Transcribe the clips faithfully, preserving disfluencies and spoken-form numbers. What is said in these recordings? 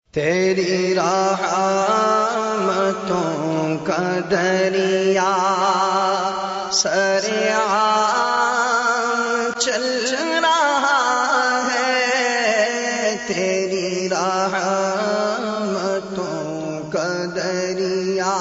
تیری رحمتوں کا دریا سریعاں چل رہا ہے، تیری رحمتوں کا دریا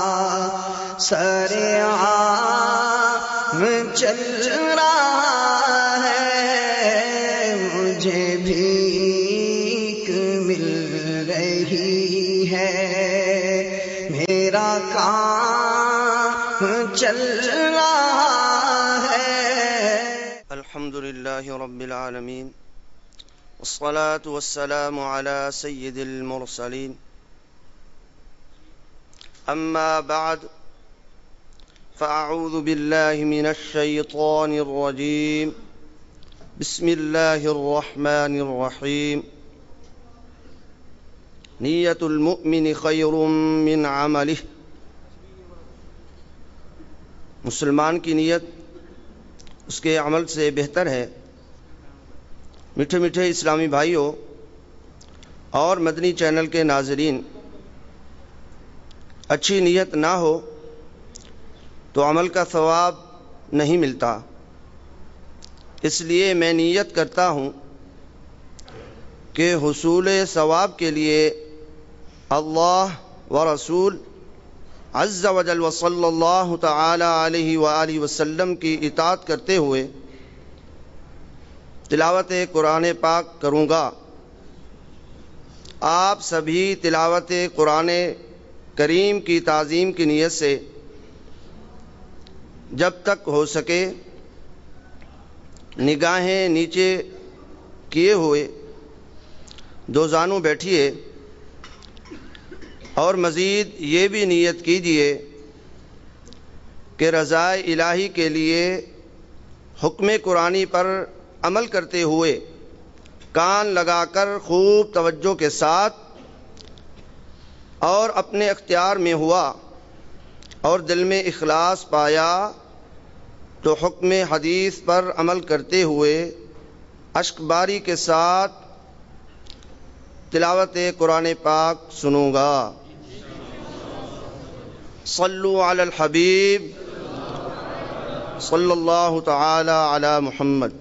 سریعاں چل رہا ہے، مجھے بھیک مل رہی ہے، میرا کام چل رہا ہے۔ الحمدللہ رب العالمین، والصلاة والسلام على سید المرسلین، اما بعد فاعوذ باللہ من الشیطان الرجیم، بسم اللہ الرحمن الرحیم۔ نیت المؤمن خیر من عملہ، مسلمان کی نیت اس کے عمل سے بہتر ہے۔ میٹھے میٹھے اسلامی بھائیوں اور مدنی چینل کے ناظرین، اچھی نیت نہ ہو تو عمل کا ثواب نہیں ملتا، اس لیے میں نیت کرتا ہوں کہ حصول ثواب کے لیے اللہ و رسول عز و جل و صلی اللہ تعالی علیہ وآلہ وسلم کی اطاعت کرتے ہوئے تلاوت قرآن پاک کروں گا۔ آپ سبھی تلاوت قرآن کریم کی تعظیم کی نیت سے جب تک ہو سکے نگاہیں نیچے کیے ہوئے دو زانوں بیٹھیے، اور مزید یہ بھی نیت کیجیے کہ رضائے الہی کے لیے حکم قرآنی پر عمل کرتے ہوئے کان لگا کر خوب توجہ کے ساتھ اور اپنے اختیار میں ہوا اور دل میں اخلاص پایا تو حکم حدیث پر عمل کرتے ہوئے اشک باری کے ساتھ تلاوت قرآن پاک سنوں گا۔ صلو علی الحبیب صلی اللہ تعالی علی محمد۔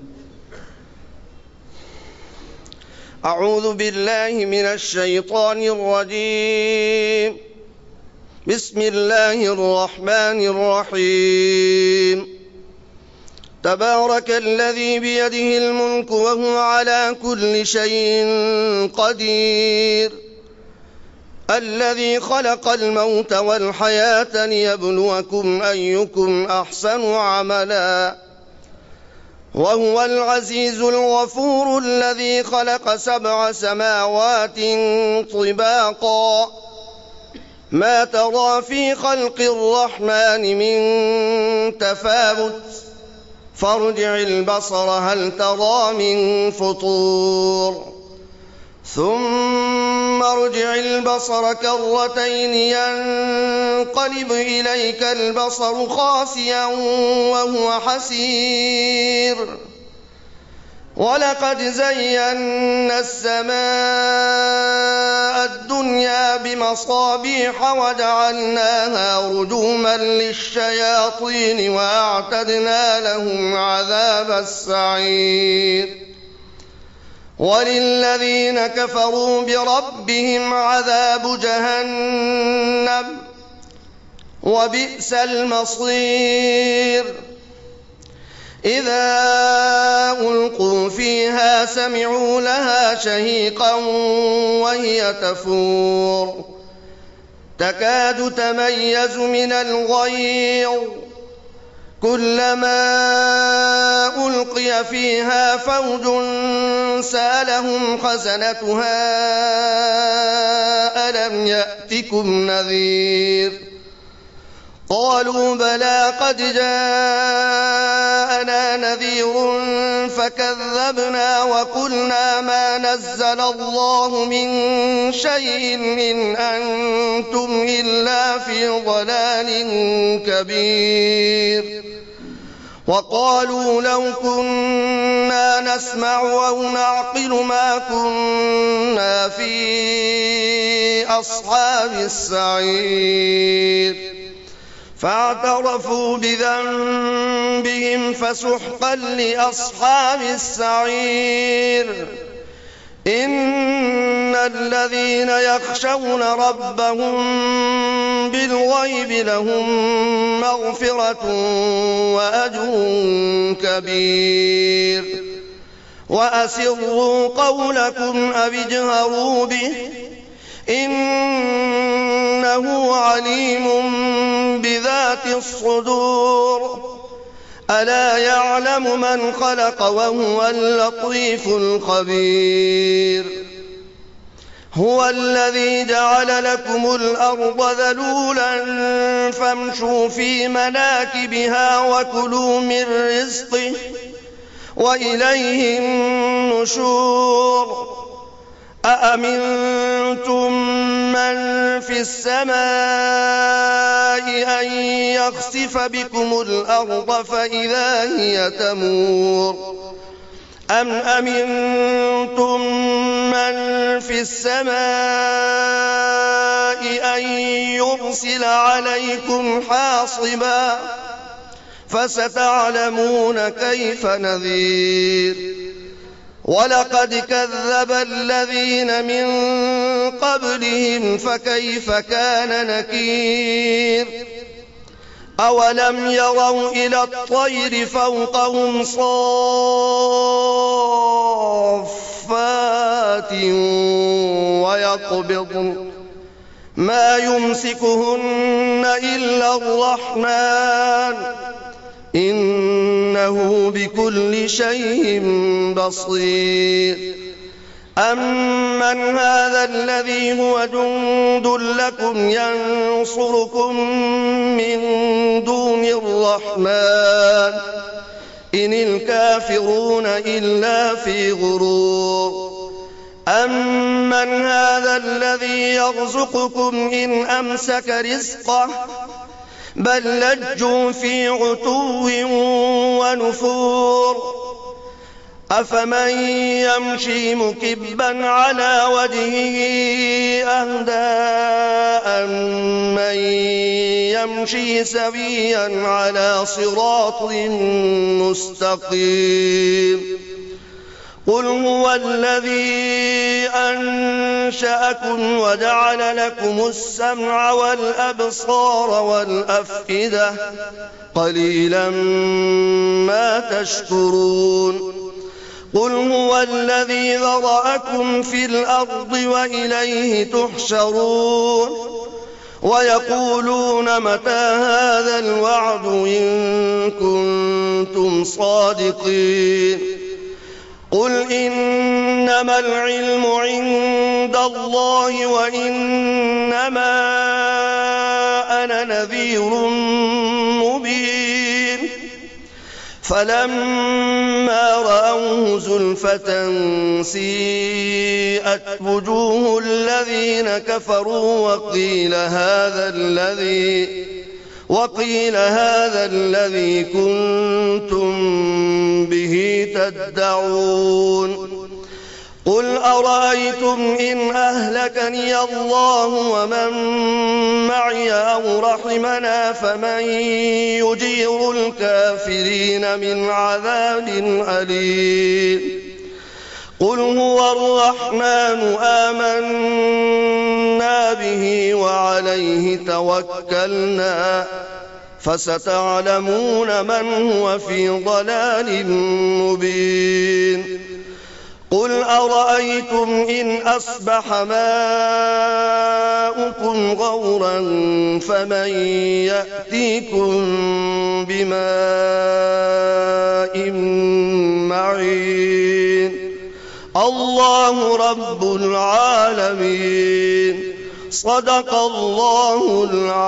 اعوذ باللہ من الشیطان الرجیم، بسم اللہ الرحمن الرحیم۔ تبارک الذی بیدہ الملک وہو علی کل شیء قدیر، الذي خلق الموت والحياة ليبلوكم أيكم أحسن عملا وهو العزيز الغفور، الذي خلق سبع سماوات طباقا ما ترى في خلق الرحمن من تفاوت فارجع البصر هل ترى من فطور، ثم ارجع البصر كرتين ينقلب إليك البصر خاسئا وهو حسير، ولقد زينا السماء الدنيا بمصابيح وجعلناها رجوما للشياطين وأعتدنا لهم عذاب السعير، وَلِلَّذِينَ كَفَرُوا بِرَبِّهِمْ عَذَابُ جَهَنَّمَ وَبِئْسَ الْمَصِيرُ، إِذَا أُلْقُوا فِيهَا سَمِعُوا لَهَا شَهِيقًا وَهِيَ تَفُورُ تَكَادُ تَمَيَّزُ مِنَ الْغَيْظِ، كلما ألقي فيها فوج سألهم خزنتها ألم يأتكم نذير، قالوا بلى قد جاءنا نذير فكذبنا وقلنا ما نزل الله من شيء إن أنتم إلا في ضلال كبير، وقالوا لو كنا نسمع أو نعقل ما كنا في لأصحاب السعير فاعترفوا بذنبهم فسحقا لأصحاب السعير إن الذين يخشون ربهم بالغيب لهم مغفرة وأجر كبير وأسروا قولكم أو اجهروا به إنه عليم بذات الصدور ألا يعلم من خلق وهو اللطيف الخبير هو الذي جعل لكم الأرض ذلولا فامشوا في مناكبها وكلوا من رزقه وإليه النشور أأمنتم من في السماء أن يخسف بكم الأرض فإذا هي تمور أم أمنتم من في السماء أن يرسل عليكم حاصبا فستعلمون كيف نذير ولقد كذب الذين من قبلهم فكيف كان نكير أولم يروا إلى الطير فوقهم صافات ويقبضن ما يمسكهن إلا الرحمن إنه بكل شيء بصير أمن هذا الذي هو جند لكم ينصركم من دون الرحمن إن الكافرون إلا في غرور أمن هذا الذي يرزقكم إن أمسك رزقه بل لجوا في عتو ونفور أفمن يمشي مكبا على وجهه أهدى أمن يمشي سويا على صراط مستقيم قل هو الذي أنشأكم وجعل لكم السمع والأبصار والأفئدة قليلا ما تشكرون قل هو الذي ذرأكم في الأرض وإليه تحشرون ويقولون متى هذا الوعد إن كنتم صادقين قل إنما العلم عند الله وإنما أنا نذير مبين فلما رأوه زلفة سيئت وجوه الذين كفروا وقيل هذا الذي وقيل هذا الذي كنتم به تدعون قل أرأيتم إن أهلكني الله ومن معي أو رحمنا فمن يجير الكافرين من عذاب أليم قل هو الرحمن آمنا به وعليه توكلنا فستعلمون من هو في ضلال مبين قل أرأيتم إن أصبح ماؤكم غورا فمن يأتيكم بماء معين الله رب العالمين صدق الله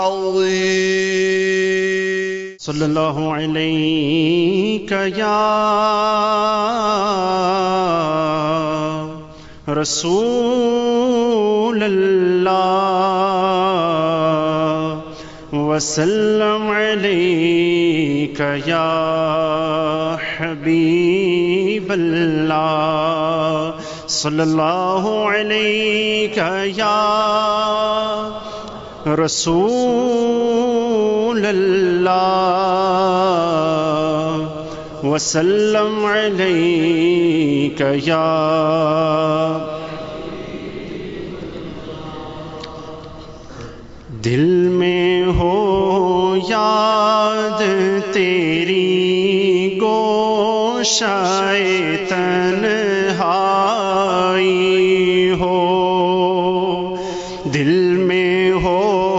العظيم صلى الله عليك يا رسول الله وسلم عليك يا حبيب الله صلی اللہ علیہ یا رسول اللہ وسلم علیک یا دل میں ہو یاد تیری گوشائے تنہائی ہو، دل میں ہو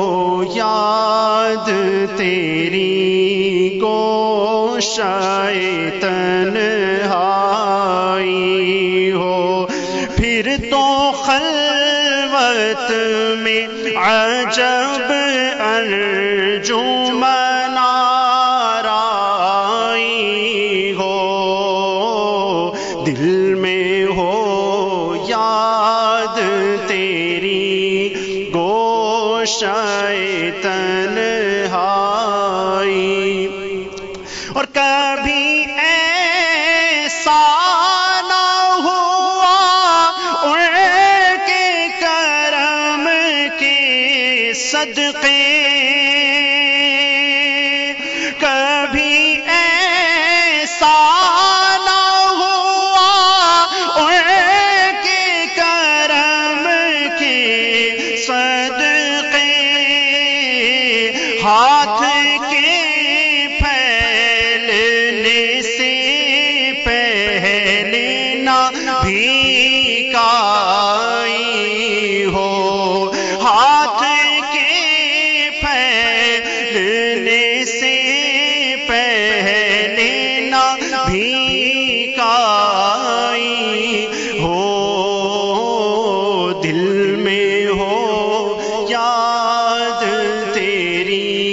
یاد تیری گوشائے تنہائی ہو، پھر تو خلوت میں عجب انجمن آرائی ہو، دل میں ہو یاد تیری گوشائے تنہائی، اور کبھی ایسا نہ ہوا ان کے کرم کے صدقے، کبھی ایسا نہ ہوا ان کے کرم کے صدقے، ہاتھ کے پھیلنے سے پہلے نہ بھیکائی ہو، ہاتھ کے پھیلنے سے پہلے نہ بھیکائی ہو، دل میں ہو یاد تیری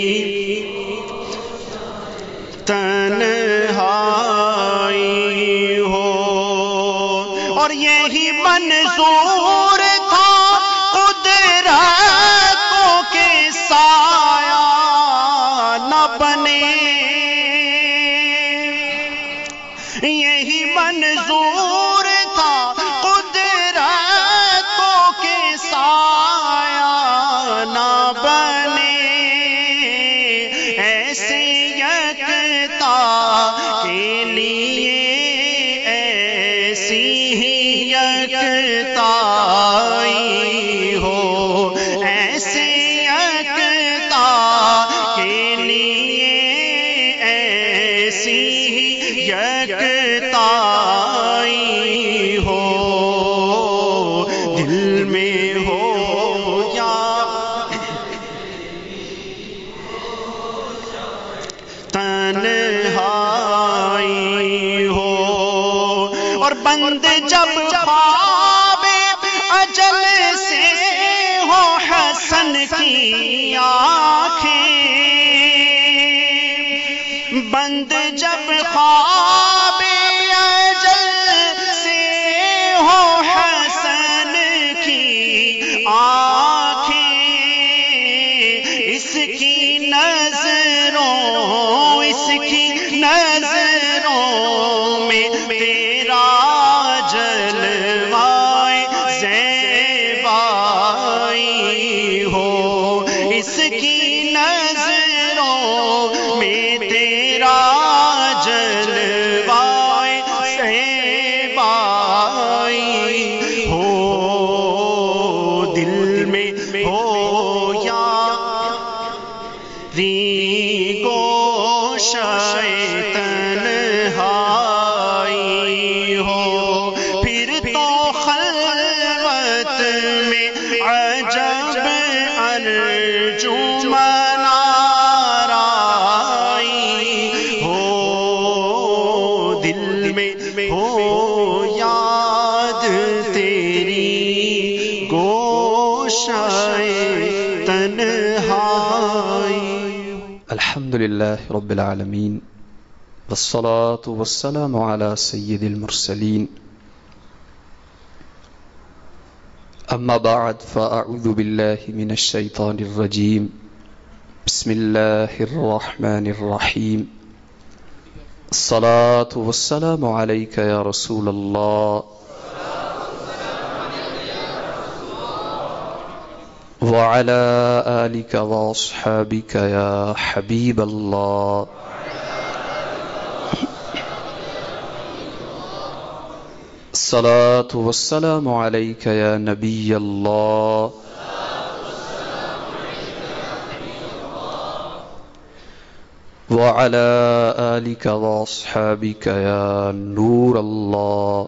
تنہائی ہو، اور یہی منظور تھا قدرتوں کے سایہ نہ بنے، یہی منظور تھا قدرتوں کے سایہ نہ بنے، ایسے یکتا کے لیے ایسی ہی یکتائی ہو، ایسے یکتا کے لیے ایسی ہی یکتائی ہو، دل میں ہو یا تنہائی ہو، اور بند جب خواب اجل سے ہو حسن کی آنکھیں، بند جب خواب اجل سے ہو حسن کی آنکھیں، اس کی نظروں اس کی نظروں میں تیرا جلوائے زیبائی ہو، اس کی نظروں میں تیرا جلوائے زیبائی ہو، دل میں ہو یا ری گوشائے تنہائی ہو، پھر تو خلوت میں عجب انجمن آرائی ہو، دل میں ہو یاد تیری گوشائے تنہائی۔ الحمد للہ رب العالمین، والصلاة والسلام على سید المرسلین، اما بعد فاعوذ باللہ من الشیطان الرجیم، بسم اللہ الرحمن الرحیم، الصلاة والسلام علیک یا رسول اللہ وعلى آلك وأصحابك يا حبيب الله الصلاة والسلام عليك يا نبي الله وعلى آلك وأصحابك يا نور الله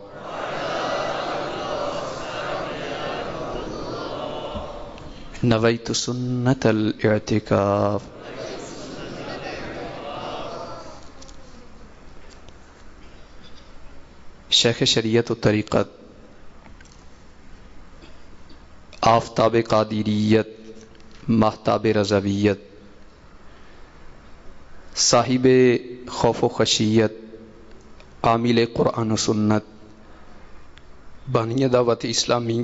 نويت سنة الاعتكاف. شیخ شریعت و طریقت آفتاب قادریت ماہتاب رضویت صاحب خوف و خشیت عامل قرآن و سنت بانی دعوت اسلامی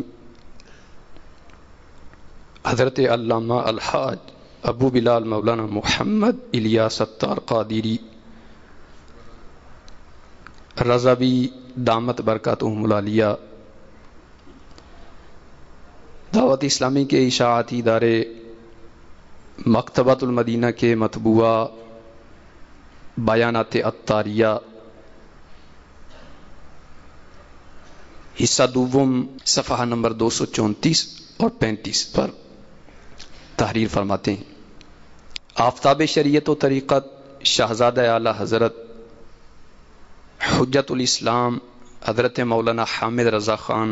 حضرت علامہ الحاج ابو بلال مولانا محمد الیاس ستار قادری رضوی دامت برکاتہم العالیہ دعوت اسلامی کے اشاعتی ادارے مکتبۃ المدینہ کے مطبوعہ بیانات عطاریہ حصہ دوم صفحہ نمبر دو سو چونتیس اور پینتیس پر تحریر فرماتے ہیں. آفتاب شریعت و طریقت شہزادہ اعلی حضرت حجت الاسلام حضرت مولانا حامد رضا خان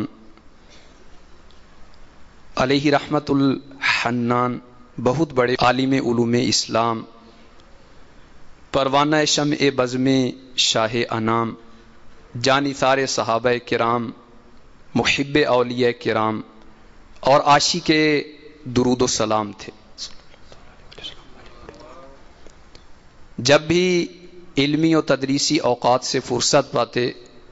علیہ رحمت الحنان بہت بڑے عالم علوم اسلام پروانہ شمع بزم شاہ انام جانثار صحابہ کرام محب اولیاء کرام اور عاشق درود و سلام تھے. جب بھی علمی و تدریسی اوقات سے فرصت پاتے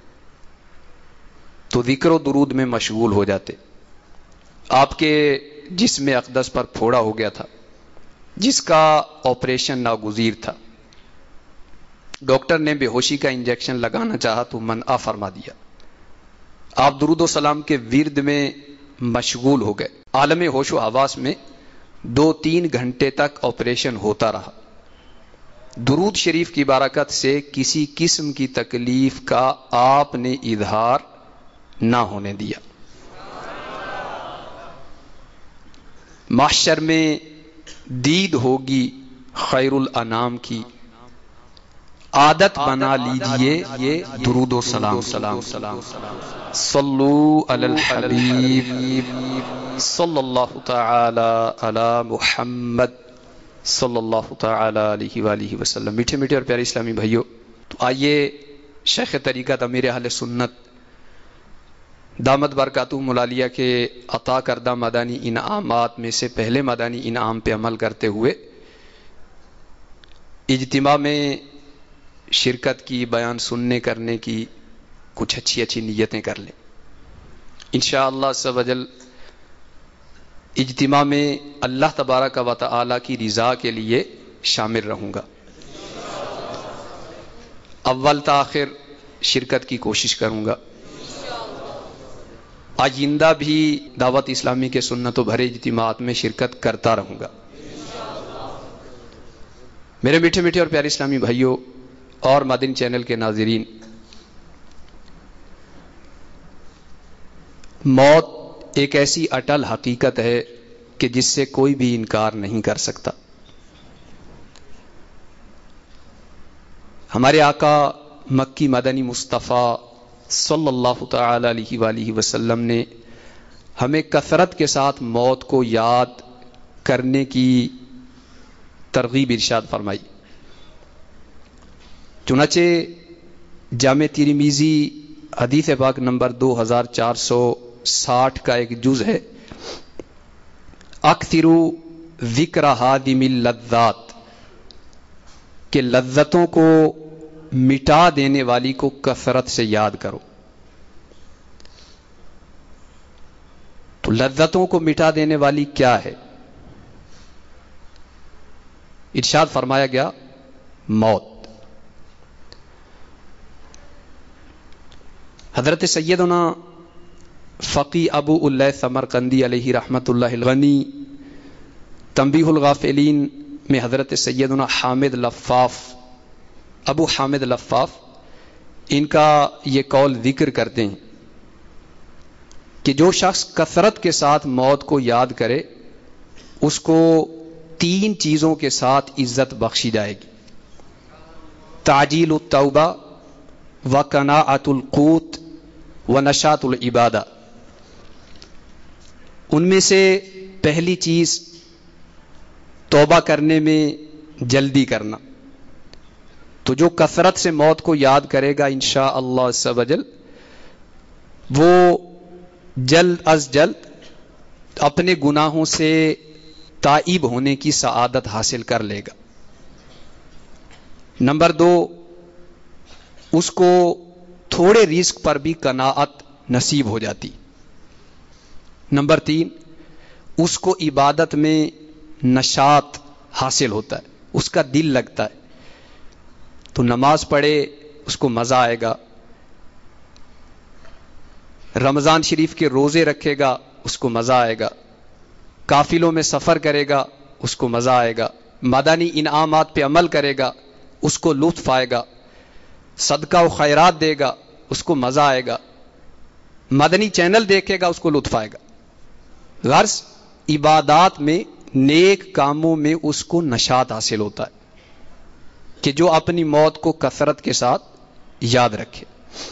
تو ذکر و درود میں مشغول ہو جاتے. آپ کے جسم اقدس پر پھوڑا ہو گیا تھا جس کا آپریشن ناگزیر تھا. ڈاکٹر نے بے ہوشی کا انجیکشن لگانا چاہا تو منع فرما دیا. آپ درود و سلام کے ورد میں مشغول ہو گئے. عالم ہوش و حواس میں دو تین گھنٹے تک آپریشن ہوتا رہا. درود شریف کی برکت سے کسی قسم کی تکلیف کا آپ نے اظہار نہ ہونے دیا. محشر میں دید ہوگی خیر الانام کی، عادت بنا لیجئے یہ درود و سلام. سلام سلام صلو علی الحبیب صلی اللہ تعالی علی محمد صلی اللہ تعالی علیہ وآلہ وسلم. میٹھے میٹھے اور پیارے اسلامی بھائیوں، تو آئیے شیخ طریقت امیر اہل سنت دامت برکاتہم العالیہ کے عطا کردہ مدانی انعامات میں سے پہلے مدانی انعام پہ عمل کرتے ہوئے اجتماع میں شرکت کی، بیان سننے کرنے کی کچھ اچھی اچھی نیتیں کر لیں. انشاءاللہ عز و جل اجتماع میں اللہ تبارک و تعالی کی رضا کے لیے شامل رہوں گا. اول تاخیر شرکت کی کوشش کروں گا. آئندہ بھی دعوت اسلامی کے سنت و بھرے اجتماعات میں شرکت کرتا رہوں گا. میرے میٹھے میٹھے اور پیارے اسلامی بھائیوں اور مدنی چینل کے ناظرین، موت ایک ایسی اٹل حقیقت ہے کہ جس سے کوئی بھی انکار نہیں کر سکتا. ہمارے آقا مکی مدنی مصطفیٰ صلی اللہ تعالی علیہ وآلہ وسلم نے ہمیں کثرت کے ساتھ موت کو یاد کرنے کی ترغیب ارشاد فرمائی. چنانچہ جامع ترمذی حدیث پاک نمبر دو ہزار چار سو ساٹھ کا ایک جز ہے، اکثروا ذکر ہادم اللذات، کہ لذتوں کو مٹا دینے والی کو کثرت سے یاد کرو. تو لذتوں کو مٹا دینے والی کیا ہے؟ ارشاد فرمایا گیا موت. حضرت سیدنا فقی ابو اللہ سمرقندی علیہ رحمت اللہ الغنی تنبیہ الغافلین میں حضرت سیدنا حامد لفاف، ابو حامد لفاف، ان کا یہ قول ذکر کرتے ہیں کہ جو شخص کثرت کے ساتھ موت کو یاد کرے اس کو تین چیزوں کے ساتھ عزت بخشی جائے گی: تعجیل التوبہ و قناعت القوت و نشاط العبادہ۔ ان میں سے پہلی چیز توبہ کرنے میں جلدی کرنا۔ تو جو کثرت سے موت کو یاد کرے گا انشاءاللہ عز و جل وہ جلد از جلد اپنے گناہوں سے تائب ہونے کی سعادت حاصل کر لے گا۔ نمبر دو، اس کو تھوڑے رزق پر بھی قناعت نصیب ہو جاتی۔ نمبر تین، اس کو عبادت میں نشاط حاصل ہوتا ہے، اس کا دل لگتا ہے، تو نماز پڑھے اس کو مزہ آئے گا، رمضان شریف کے روزے رکھے گا اس کو مزہ آئے گا، قافلوں میں سفر کرے گا اس کو مزہ آئے گا، مدنی انعامات پہ عمل کرے گا اس کو لطف آئے گا، صدقہ و خیرات دے گا اس کو مزہ آئے گا، مدنی چینل دیکھے گا اس کو لطف آئے گا۔ غرض عبادات میں، نیک کاموں میں اس کو نشاط حاصل ہوتا ہے کہ جو اپنی موت کو کثرت کے ساتھ یاد رکھے۔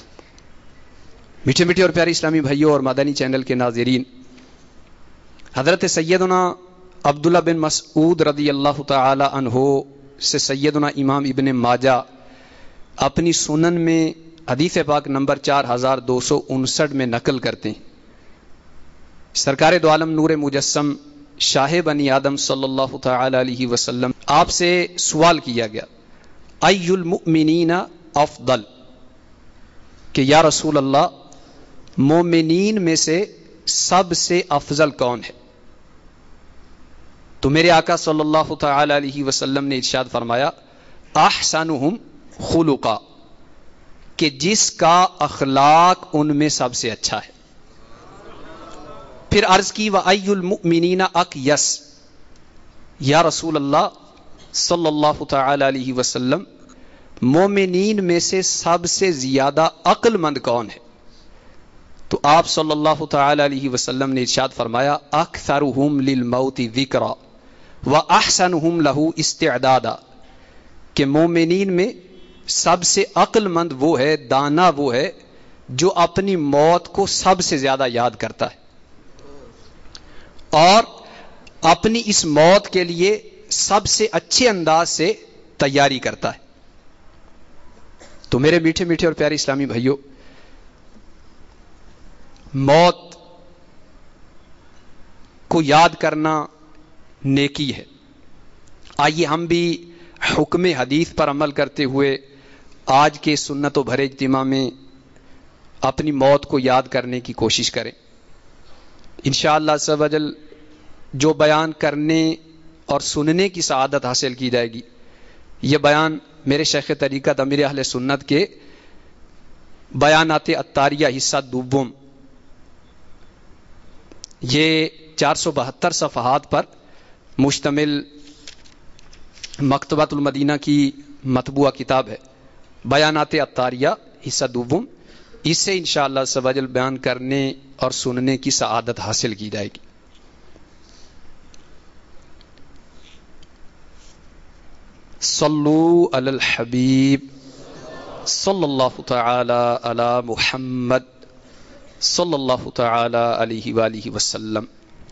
میٹھے میٹھے اور پیارے اسلامی بھائیوں اور مدنی چینل کے ناظرین، حضرت سیدنا عبداللہ بن مسعود رضی اللہ تعالی عنہ سے سیدنا امام ابن ماجہ اپنی سنن میں حدیث پاک نمبر چار ہزار دو سو انسٹھ میں نقل کرتے ہیں۔ سرکار دو عالم نور مجسم شاہ بنی آدم صلی اللہ تعالی علیہ وسلم آپ سے سوال کیا گیا، ای المؤمنین افضل، کہ یا رسول اللہ مومنین میں سے سب سے افضل کون ہے؟ تو میرے آقا صلی اللہ تعالی علیہ وسلم نے ارشاد فرمایا، احسنہم خلقا، کہ جس کا اخلاق ان میں سب سے اچھا ہے۔ پھر عرض کی، وَأَيُّ الْمُؤْمِنِينَ أَقْيَسْ، یا رسول اللہ صلی اللہ تعالی علیہ وسلم مومنین میں سے سب سے زیادہ عقل مند کون ہے؟ تو آپ صلی اللہ تعالی علیہ وسلم نے ارشاد فرمایا، اکثرہم للموت ذکرا واحسنہم لہ استعدادا، کہ مومنین میں سب سے عقل مند وہ ہے، دانا وہ ہے جو اپنی موت کو سب سے زیادہ یاد کرتا ہے اور اپنی اس موت کے لیے سب سے اچھے انداز سے تیاری کرتا ہے۔ تو میرے میٹھے میٹھے اور پیارے اسلامی بھائیوں، موت کو یاد کرنا نیکی ہے۔ آئیے ہم بھی حکم حدیث پر عمل کرتے ہوئے آج کے سنت و بھرے اجتماع میں اپنی موت کو یاد کرنے کی کوشش کریں۔ انشاءاللہ عز و جل جو بیان کرنے اور سننے کی سعادت حاصل کی جائے گی، یہ بیان میرے شیخ طریقت امیر اہل سنت کے بیانات عطاریہ حصہ دوم، یہ چار سو بہتر صفحات پر مشتمل مکتبۃ المدینہ کی مطبوعہ کتاب ہے، بیانات عطاریہ حصہ دوم، اس سے انشاءاللہ عز و جل بیان کرنے اور سننے کی سعادت حاصل کی جائے گی۔ صلو علی الحبیب صلی اللہ تعالی علی محمد صلی اللہ تعالی علیہ وآلہ وسلم۔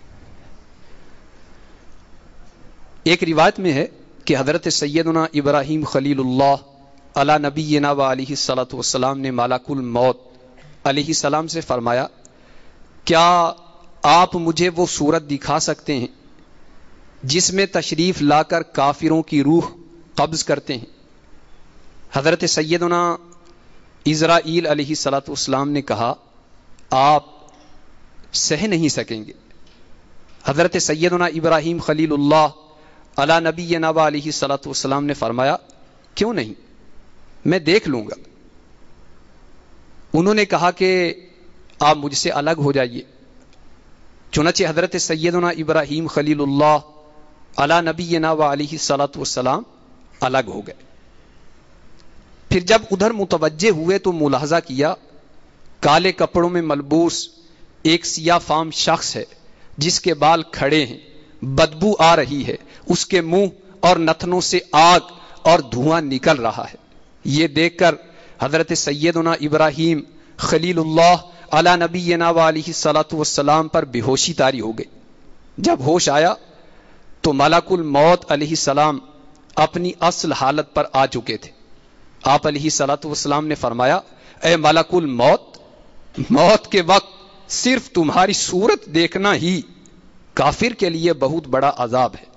ایک روایت میں ہے کہ حضرت سیدنا ابراہیم خلیل اللہ علی نبینا و علیہ الصلوۃ والسلام نے ملک الموت علیہ السلام سے فرمایا، کیا آپ مجھے وہ صورت دکھا سکتے ہیں جس میں تشریف لا کر کافروں کی روح قبض کرتے ہیں؟ حضرت سیدنا اسرائیل علیہ الصلوۃ والسلام نے کہا، آپ سہ نہیں سکیں گے۔ حضرت سیدنا ابراہیم خلیل اللہ علی نبینا و علیہ الصلوۃ والسلام نے فرمایا، کیوں نہیں، میں دیکھ لوں گا۔ انہوں نے کہا کہ آپ مجھ سے الگ ہو جائیے۔ چنانچہ حضرت سیدنا ابراہیم خلیل اللہ علی نبینا و علیہ الصلوۃ والسلام الگ ہو گئے. پھر جب ادھر متوجہ ہوئے تو ملاحظہ کیا کالے کپڑوں میں ملبوس ایک سیاہ فام شخص ہے جس کے بال کھڑے ہیں, بدبو آ رہی ہے, اس کے منہ اور نتنوں سے آگ اور دھواں نکل رہا ہے. یہ دیکھ کر حضرت سیدنا ابراہیم خلیل اللہ علی نبینا و علیہ الصلوۃ والسلام پر بے ہوشی طاری ہو گئی. جب ہوش آیا تو ملک الموت علیہ السلام اپنی اصل حالت پر آ چکے تھے. آپ علیہ الصلوۃ والسلام نے فرمایا, اے ملک الموت, موت کے وقت صرف تمہاری صورت دیکھنا ہی کافر کے لیے بہت بڑا عذاب ہے.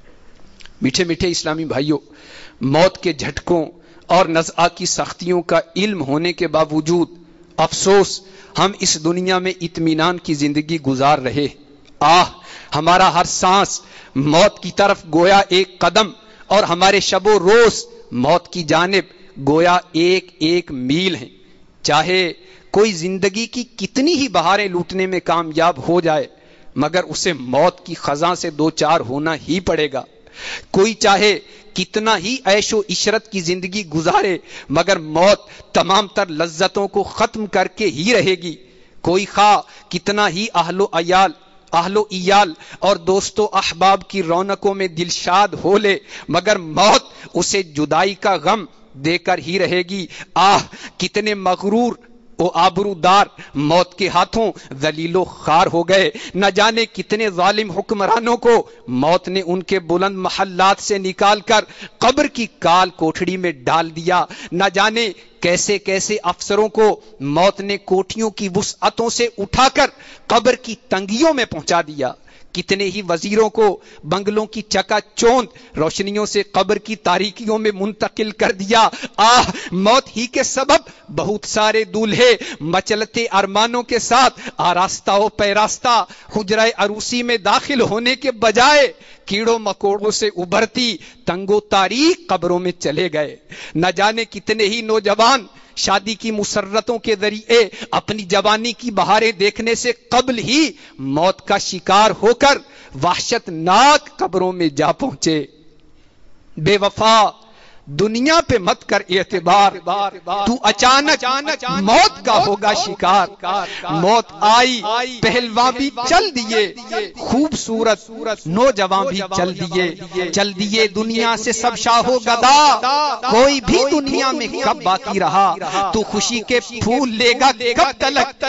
میٹھے میٹھے اسلامی بھائیوں, موت کے جھٹکوں اور نزعہ کی سختیوں کا علم ہونے کے باوجود افسوس ہم اس دنیا میں اطمینان کی زندگی گزار رہے. آہ, ہمارا ہر سانس موت کی طرف گویا ایک قدم, اور ہمارے شب و روز موت کی جانب گویا ایک ایک میل ہیں. چاہے کوئی زندگی کی کتنی ہی بہاریں لوٹنے میں کامیاب ہو جائے مگر اسے موت کی خزاں سے دو چار ہونا ہی پڑے گا. کوئی چاہے کتنا ہی عیش و عشرت کی زندگی گزارے مگر موت تمام تر لذتوں کو ختم کر کے ہی رہے گی. کوئی خواہ کتنا ہی اہل و عیال اہل و عیال اور دوست و احباب کی رونقوں میں دلشاد ہو لے مگر موت اسے جدائی کا غم دے کر ہی رہے گی. آہ, کتنے مغرور او آبرودار موت کے ہاتھوں ذلیل و خوار ہو گئے. نہ جانے کتنے ظالم حکمرانوں کو موت نے ان کے بلند محلات سے نکال کر قبر کی کال کوٹھڑی میں ڈال دیا. نہ جانے کیسے کیسے افسروں کو موت نے کوٹھیوں کی وسعتوں سے اٹھا کر قبر کی تنگیوں میں پہنچا دیا. کتنے ہی وزیروں کو بنگلوں کی چکا چوند روشنیوں سے قبر کی تاریکیوں میں منتقل کر دیا. آہ, موت ہی کے سبب بہت سارے دولہے مچلتے ارمانوں کے ساتھ آراستہ و پیراستہ حجرہ عروسی میں داخل ہونے کے بجائے کیڑوں مکوڑوں سے ابھرتی تنگ و تاریک قبروں میں چلے گئے. نہ جانے کتنے ہی نوجوان شادی کی مسرتوں کے ذریعے اپنی جوانی کی بہاریں دیکھنے سے قبل ہی موت کا شکار ہو کر وحشت ناک قبروں میں جا پہنچے. بے وفا, دنیا پہ مت کر اعتبار, تو اچانک موت کا ہوگا شکار. موت آئی, پہلواں بھی چل دیے, خوبصورت نوجوان بھی چل دیے. چل دیے دنیا سے سب شاہو گدا, کوئی بھی دنیا میں کب باقی رہا. تو خوشی کے پھول لے گا کب تلک,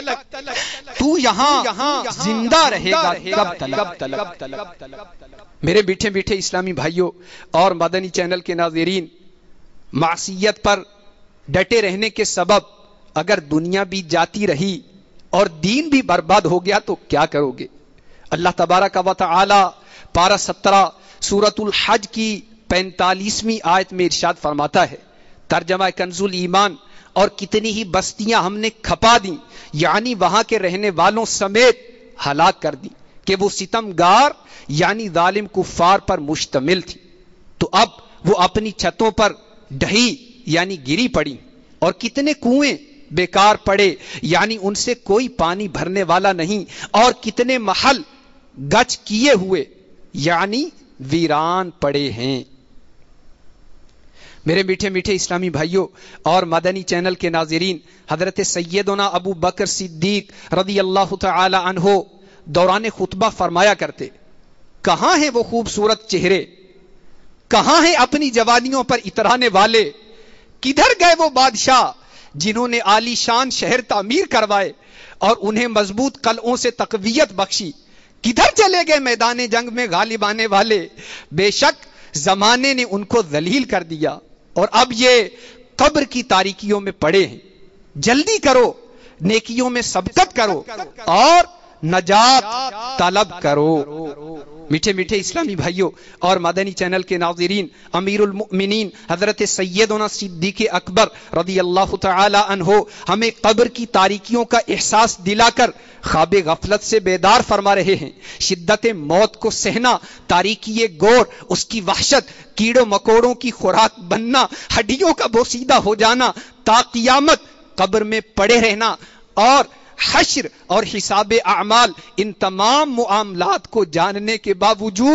تو یہاں زندہ رہے گا کب تلک. میرے بیٹھے بیٹھے اسلامی بھائیوں اور مدنی چینل کے ناظرین, معصیت پر ڈٹے رہنے کے سبب اگر دنیا بھی جاتی رہی اور دین بھی برباد ہو گیا تو کیا کرو گے؟ اللہ تبارک و تعالی پارہ سترہ سورۃ الحج کی پینتالیسویں آیت میں ارشاد فرماتا ہے, ترجمہ کنز الایمان, اور کتنی ہی بستیاں ہم نے کھپا دیں, یعنی وہاں کے رہنے والوں سمیت ہلاک کر دی کہ وہ ستمگار یعنی ظالم کفار پر مشتمل تھی. تو اب وہ اپنی چھتوں پر ڈھئی یعنی گری پڑی, اور کتنے کنویں بیکار پڑے یعنی ان سے کوئی پانی بھرنے والا نہیں, اور کتنے محل گچ کیے ہوئے یعنی ویران پڑے ہیں. میرے میٹھے میٹھے اسلامی بھائیوں اور مدنی چینل کے ناظرین, حضرت سیدنا ابو بکر صدیق رضی اللہ تعالی عنہ دوران خطبہ فرمایا کرتے, کہاں ہیں وہ خوبصورت چہرے, کہاں ہیں اپنی جوانیوں پر اترانے والے, کدھر گئے وہ بادشاہ جنہوں نے عالی شان شہر تعمیر کروائے اور انہیں مضبوط قلعوں سے تقویت بخشی, کدھر چلے گئے میدان جنگ میں غالب آنے والے. بے شک زمانے نے ان کو ذلیل کر دیا اور اب یہ قبر کی تاریکیوں میں پڑے ہیں. جلدی کرو, نیکیوں میں سبقت کرو اور نجات طلب کرو. میٹھے میٹھے اسلامی بھائیوں اور مدنی چینل کے ناظرین, امیر المؤمنین حضرت سیدنا صدیق اکبر رضی اللہ تعالی عنہ ہمیں قبر کی تاریکیوں کا احساس دلا کر خواب غفلت سے بیدار فرما رہے ہیں. شدت موت کو سہنا, تاریکی گور, اس کی وحشت, کیڑوں مکوڑوں کی خوراک بننا, ہڈیوں کا بوسیدہ ہو جانا, تا قیامت قبر میں پڑے رہنا اور حشر اور حساب اعمال, ان تمام معاملات کو جاننے کے باوجود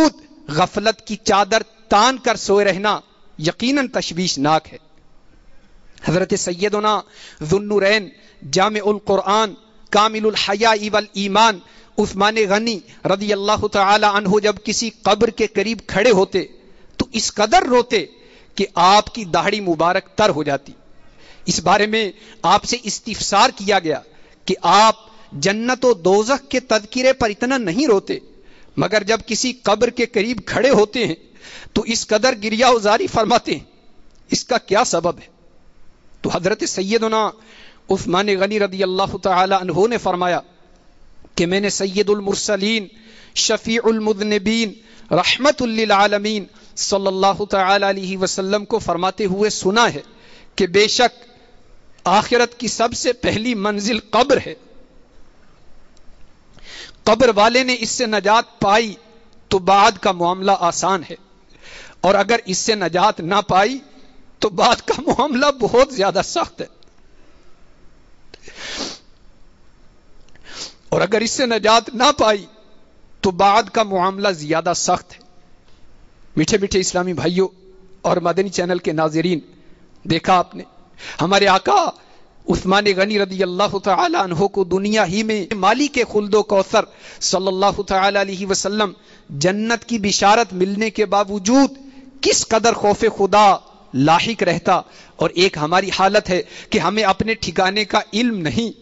غفلت کی چادر تان کر سوئے رہنا یقیناً تشویشناک ہے۔ حضرت سیدنا ذو النورین جامع القرآن کامل الحیاء والایمان عثمان غنی رضی اللہ تعالی عنہ جب کسی قبر کے قریب کھڑے ہوتے تو اس قدر روتے کہ آپ کی داڑھی مبارک تر ہو جاتی۔ اس بارے میں آپ سے استفسار کیا گیا کہ آپ جنت و دوزخ کے تذکرے پر اتنا نہیں روتے، مگر جب کسی قبر کے قریب کھڑے ہوتے ہیں تو اس قدر گریہ وزاری فرماتے ہیں، اس کا کیا سبب ہے؟ تو حضرت سیدنا عثمان غنی رضی اللہ تعالی عنہ نے فرمایا کہ میں نے سید المرسلین شفیع المذنبین رحمت للعالمین صلی اللہ تعالی علیہ وسلم کو فرماتے ہوئے سنا ہے کہ بے شک آخرت کی سب سے پہلی منزل قبر ہے، قبر والے نے اس سے نجات پائی تو بعد کا معاملہ آسان ہے، اور اگر اس سے نجات نہ پائی تو بعد کا معاملہ بہت زیادہ سخت ہے، اور اگر اس سے نجات نہ پائی تو بعد کا معاملہ زیادہ سخت ہے۔ میٹھے میٹھے اسلامی بھائیوں اور مدنی چینل کے ناظرین، دیکھا آپ نے ہمارے آقا عثمان غنی رضی اللہ تعالی عنہ کو دنیا ہی میں مالک خلد و کوثر صلی اللہ تعالی علیہ وسلم جنت کی بشارت ملنے کے باوجود کس قدر خوف خدا لاحق رہتا، اور ایک ہماری حالت ہے کہ ہمیں اپنے ٹھکانے کا علم نہیں،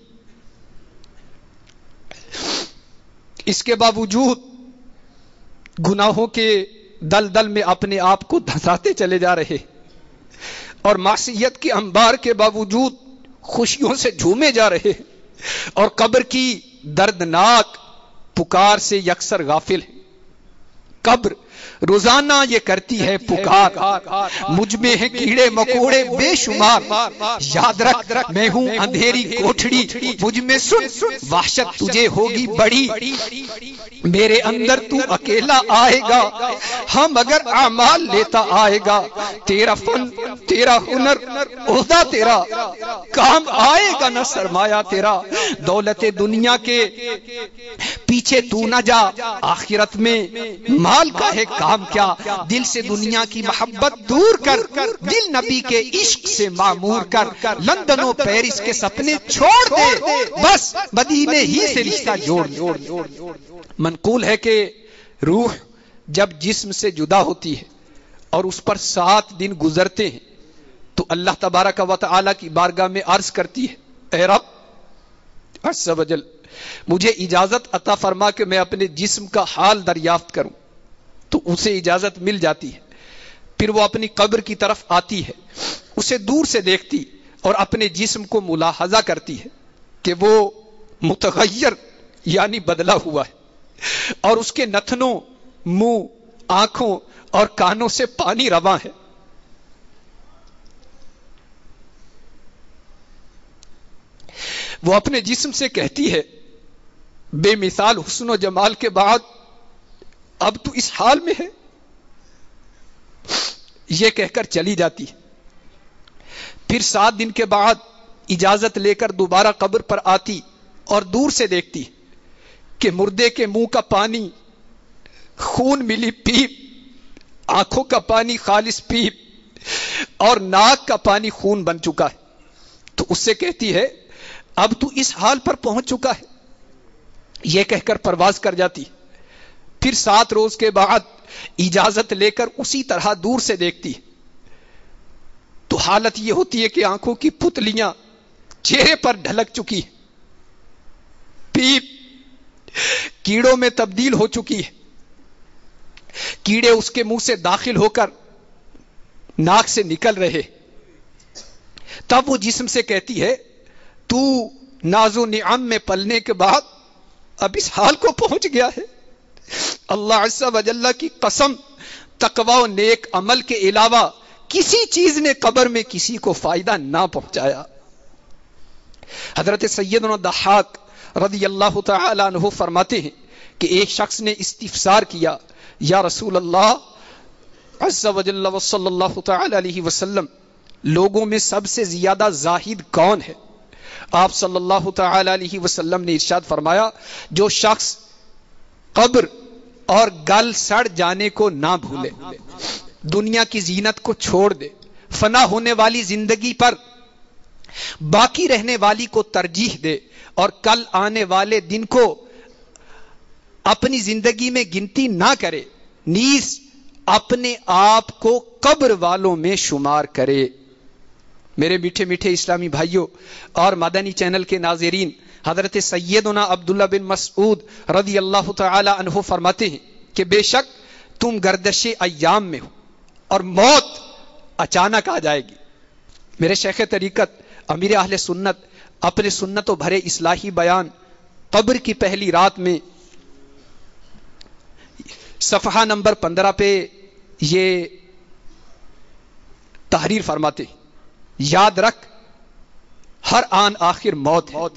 اس کے باوجود گناہوں کے دلدل میں اپنے آپ کو دھساتے چلے جا رہے، اور معصیت کے انبار کے باوجود خوشیوں سے جھومے جا رہے، اور قبر کی دردناک پکار سے یکسر غافل ہے۔ قبر روزانہ یہ کرتی ہے پکار، مجھ میں ہے کیڑے مکوڑے بے شمار، یاد رکھ میں ہوں اندھیری کوٹھڑی، مجھ میں سن وحشت تجھے ہوگی بڑی، میرے اندر تو اکیلا آئے گا، ہم اگر اعمال لیتا آئے گا، تیرا فن تیرا ہنر عہدہ تیرا کام آئے گا نہ سرمایہ تیرا، دولت دنیا کے پیچھے تو نہ جا، آخرت میں مال کا ہے کام کیا، دل سے دنیا کی محبت دور کر، دل نبی کے عشق سے معمور کر، لندن و پیرس کے سپنے چھوڑ دے، بس مدینے ہی سے رشتہ جوڑ۔ منقول ہے کہ روح جب جسم سے جدا ہوتی ہے اور اس پر سات دن گزرتے ہیں تو اللہ تبارک و تعالی کی بارگاہ میں عرض کرتی ہے، اے رب عز و جل مجھے اجازت عطا فرما کہ میں اپنے جسم کا حال دریافت کروں، تو اسے اجازت مل جاتی ہے، پھر وہ اپنی قبر کی طرف آتی ہے، اسے دور سے دیکھتی اور اپنے جسم کو ملاحظہ کرتی ہے کہ وہ متغیر یعنی بدلا ہوا ہے، اور اس کے نتنوں، منہ، آنکھوں اور کانوں سے پانی رواں ہے۔ وہ اپنے جسم سے کہتی ہے، بے مثال حسن و جمال کے بعد اب تو اس حال میں ہے، یہ کہہ کر چلی جاتی ہے۔ پھر سات دن کے بعد اجازت لے کر دوبارہ قبر پر آتی اور دور سے دیکھتی کہ مردے کے منہ کا پانی خون ملی پیپ، آنکھوں کا پانی خالص پیپ، اور ناک کا پانی خون بن چکا ہے، تو اس سے کہتی ہے اب تو اس حال پر پہنچ چکا ہے، یہ کہہ کر پرواز کر جاتی۔ پھر سات روز کے بعد اجازت لے کر اسی طرح دور سے دیکھتی تو حالت یہ ہوتی ہے کہ آنکھوں کی پتلیاں چہرے پر ڈھلک چکی ہے، پیپ کیڑوں میں تبدیل ہو چکی ہے، کیڑے اس کے منہ سے داخل ہو کر ناک سے نکل رہے۔ تب وہ جسم سے کہتی ہے تو ناز و نعم میں پلنے کے بعد اب اس حال کو پہنچ گیا ہے، اللہ عز و جل کی قسم تقوی و نیک عمل کے علاوہ کسی چیز نے قبر میں کسی کو فائدہ نہ پہنچایا۔ حضرت سیدنا ضحاک رضی اللہ تعالی عنہ فرماتے ہیں کہ ایک شخص نے استفسار کیا، یا رسول اللہ عز و جل و صلی اللہ تعالی علیہ وسلم، لوگوں میں سب سے زیادہ زاہد کون ہے؟ آپ صلی اللہ تعالی علیہ وسلم نے ارشاد فرمایا، جو شخص قبر اور گل سڑ جانے کو نہ بھولے، دنیا کی زینت کو چھوڑ دے، فنا ہونے والی زندگی پر باقی رہنے والی کو ترجیح دے، اور کل آنے والے دن کو اپنی زندگی میں گنتی نہ کرے، نیز اپنے آپ کو قبر والوں میں شمار کرے۔ میرے میٹھے میٹھے اسلامی بھائیوں اور مدنی چینل کے ناظرین، حضرت سیدنا عبداللہ بن مسعود رضی اللہ تعالی عنہ فرماتے ہیں کہ بے شک تم گردش ایام میں ہو اور موت اچانک آ جائے گی۔ میرے شیخ طریقت امیر اہل سنت اپنے سنت و بھرے اصلاحی بیان قبر کی پہلی رات میں صفحہ نمبر پندرہ پہ یہ تحریر فرماتے ہیں، یاد رکھ ہر آن آخر موت ہے،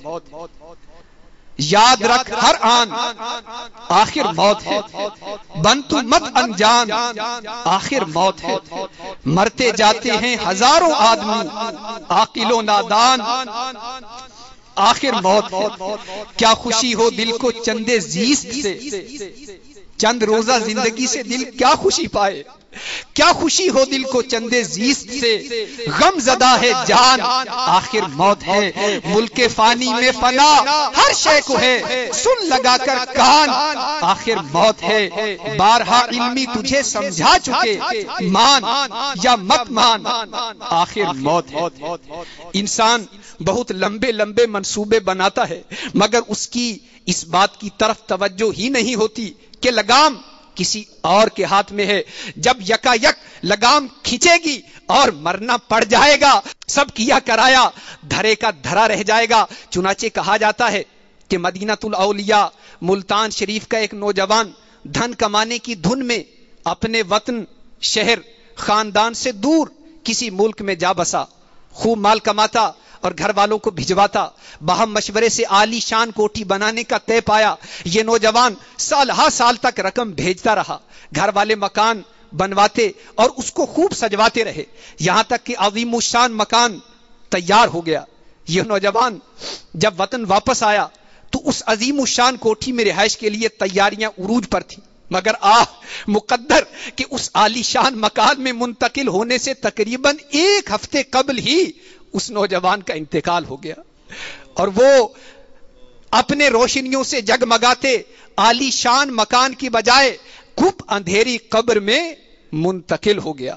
یاد رکھ ہر آن آخر موت ہے، بن تو مت انجان آخر موت ہے، مرتے جاتے ہیں ہزاروں آدمی عاقل و نادان آخر موت ہے، کیا خوشی ہو دل کو چندے زیست سے، چند روزہ زندگی سے دل کیا خوشی پائے، کیا خوشی ہو دل کو چندے زیست سے، غم زدہ ہے جان آخر موت ہے، ملک فانی میں فنا ہر شے کو ہے، سن لگا کر کان آخر موت ہے، بارہا علمی تجھے سمجھا چکے، مان یا مت مان آخر موت ہے۔ انسان بہت لمبے لمبے منصوبے بناتا ہے مگر اس کی اس بات کی طرف توجہ ہی نہیں ہوتی کہ لگام کسی اور کے ہاتھ میں ہے، جب یکا یک لگام کھینچے گی اور مرنا پڑ جائے گا، سب کیا کرایا دھرے کا دھرا رہ جائے گا۔ چنانچہ کہا جاتا ہے کہ مدینہ الاولیاء ملتان شریف کا ایک نوجوان دھن کمانے کی دھن میں اپنے وطن، شہر، خاندان سے دور کسی ملک میں جا بسا، خوب مال کماتا اور گھر والوں کو بھجواتا، باہم مشورے سے عالی شان کوٹھی بنانے کا طے پایا۔ یہ نوجوان سال ہا سال تک رقم بھیجتا رہا، گھر والے مکان بنواتے اور اس کو خوب سجواتے رہے، یہاں تک کہ عظیم الشان مکان تیار ہو گیا۔ یہ نوجوان جب وطن واپس آیا تو اس عظیم الشان کوٹھی میں رہائش کے لیے تیاریاں عروج پر تھیں، مگر آہ مقدر کہ اس عالی شان مکان میں منتقل ہونے سے تقریباً ایک ہفتے قبل ہی اس نوجوان کا انتقال ہو گیا، اور وہ اپنے روشنیوں سے جگمگاتے عالی شان مکان کی بجائے گپ اندھیری قبر میں منتقل ہو گیا۔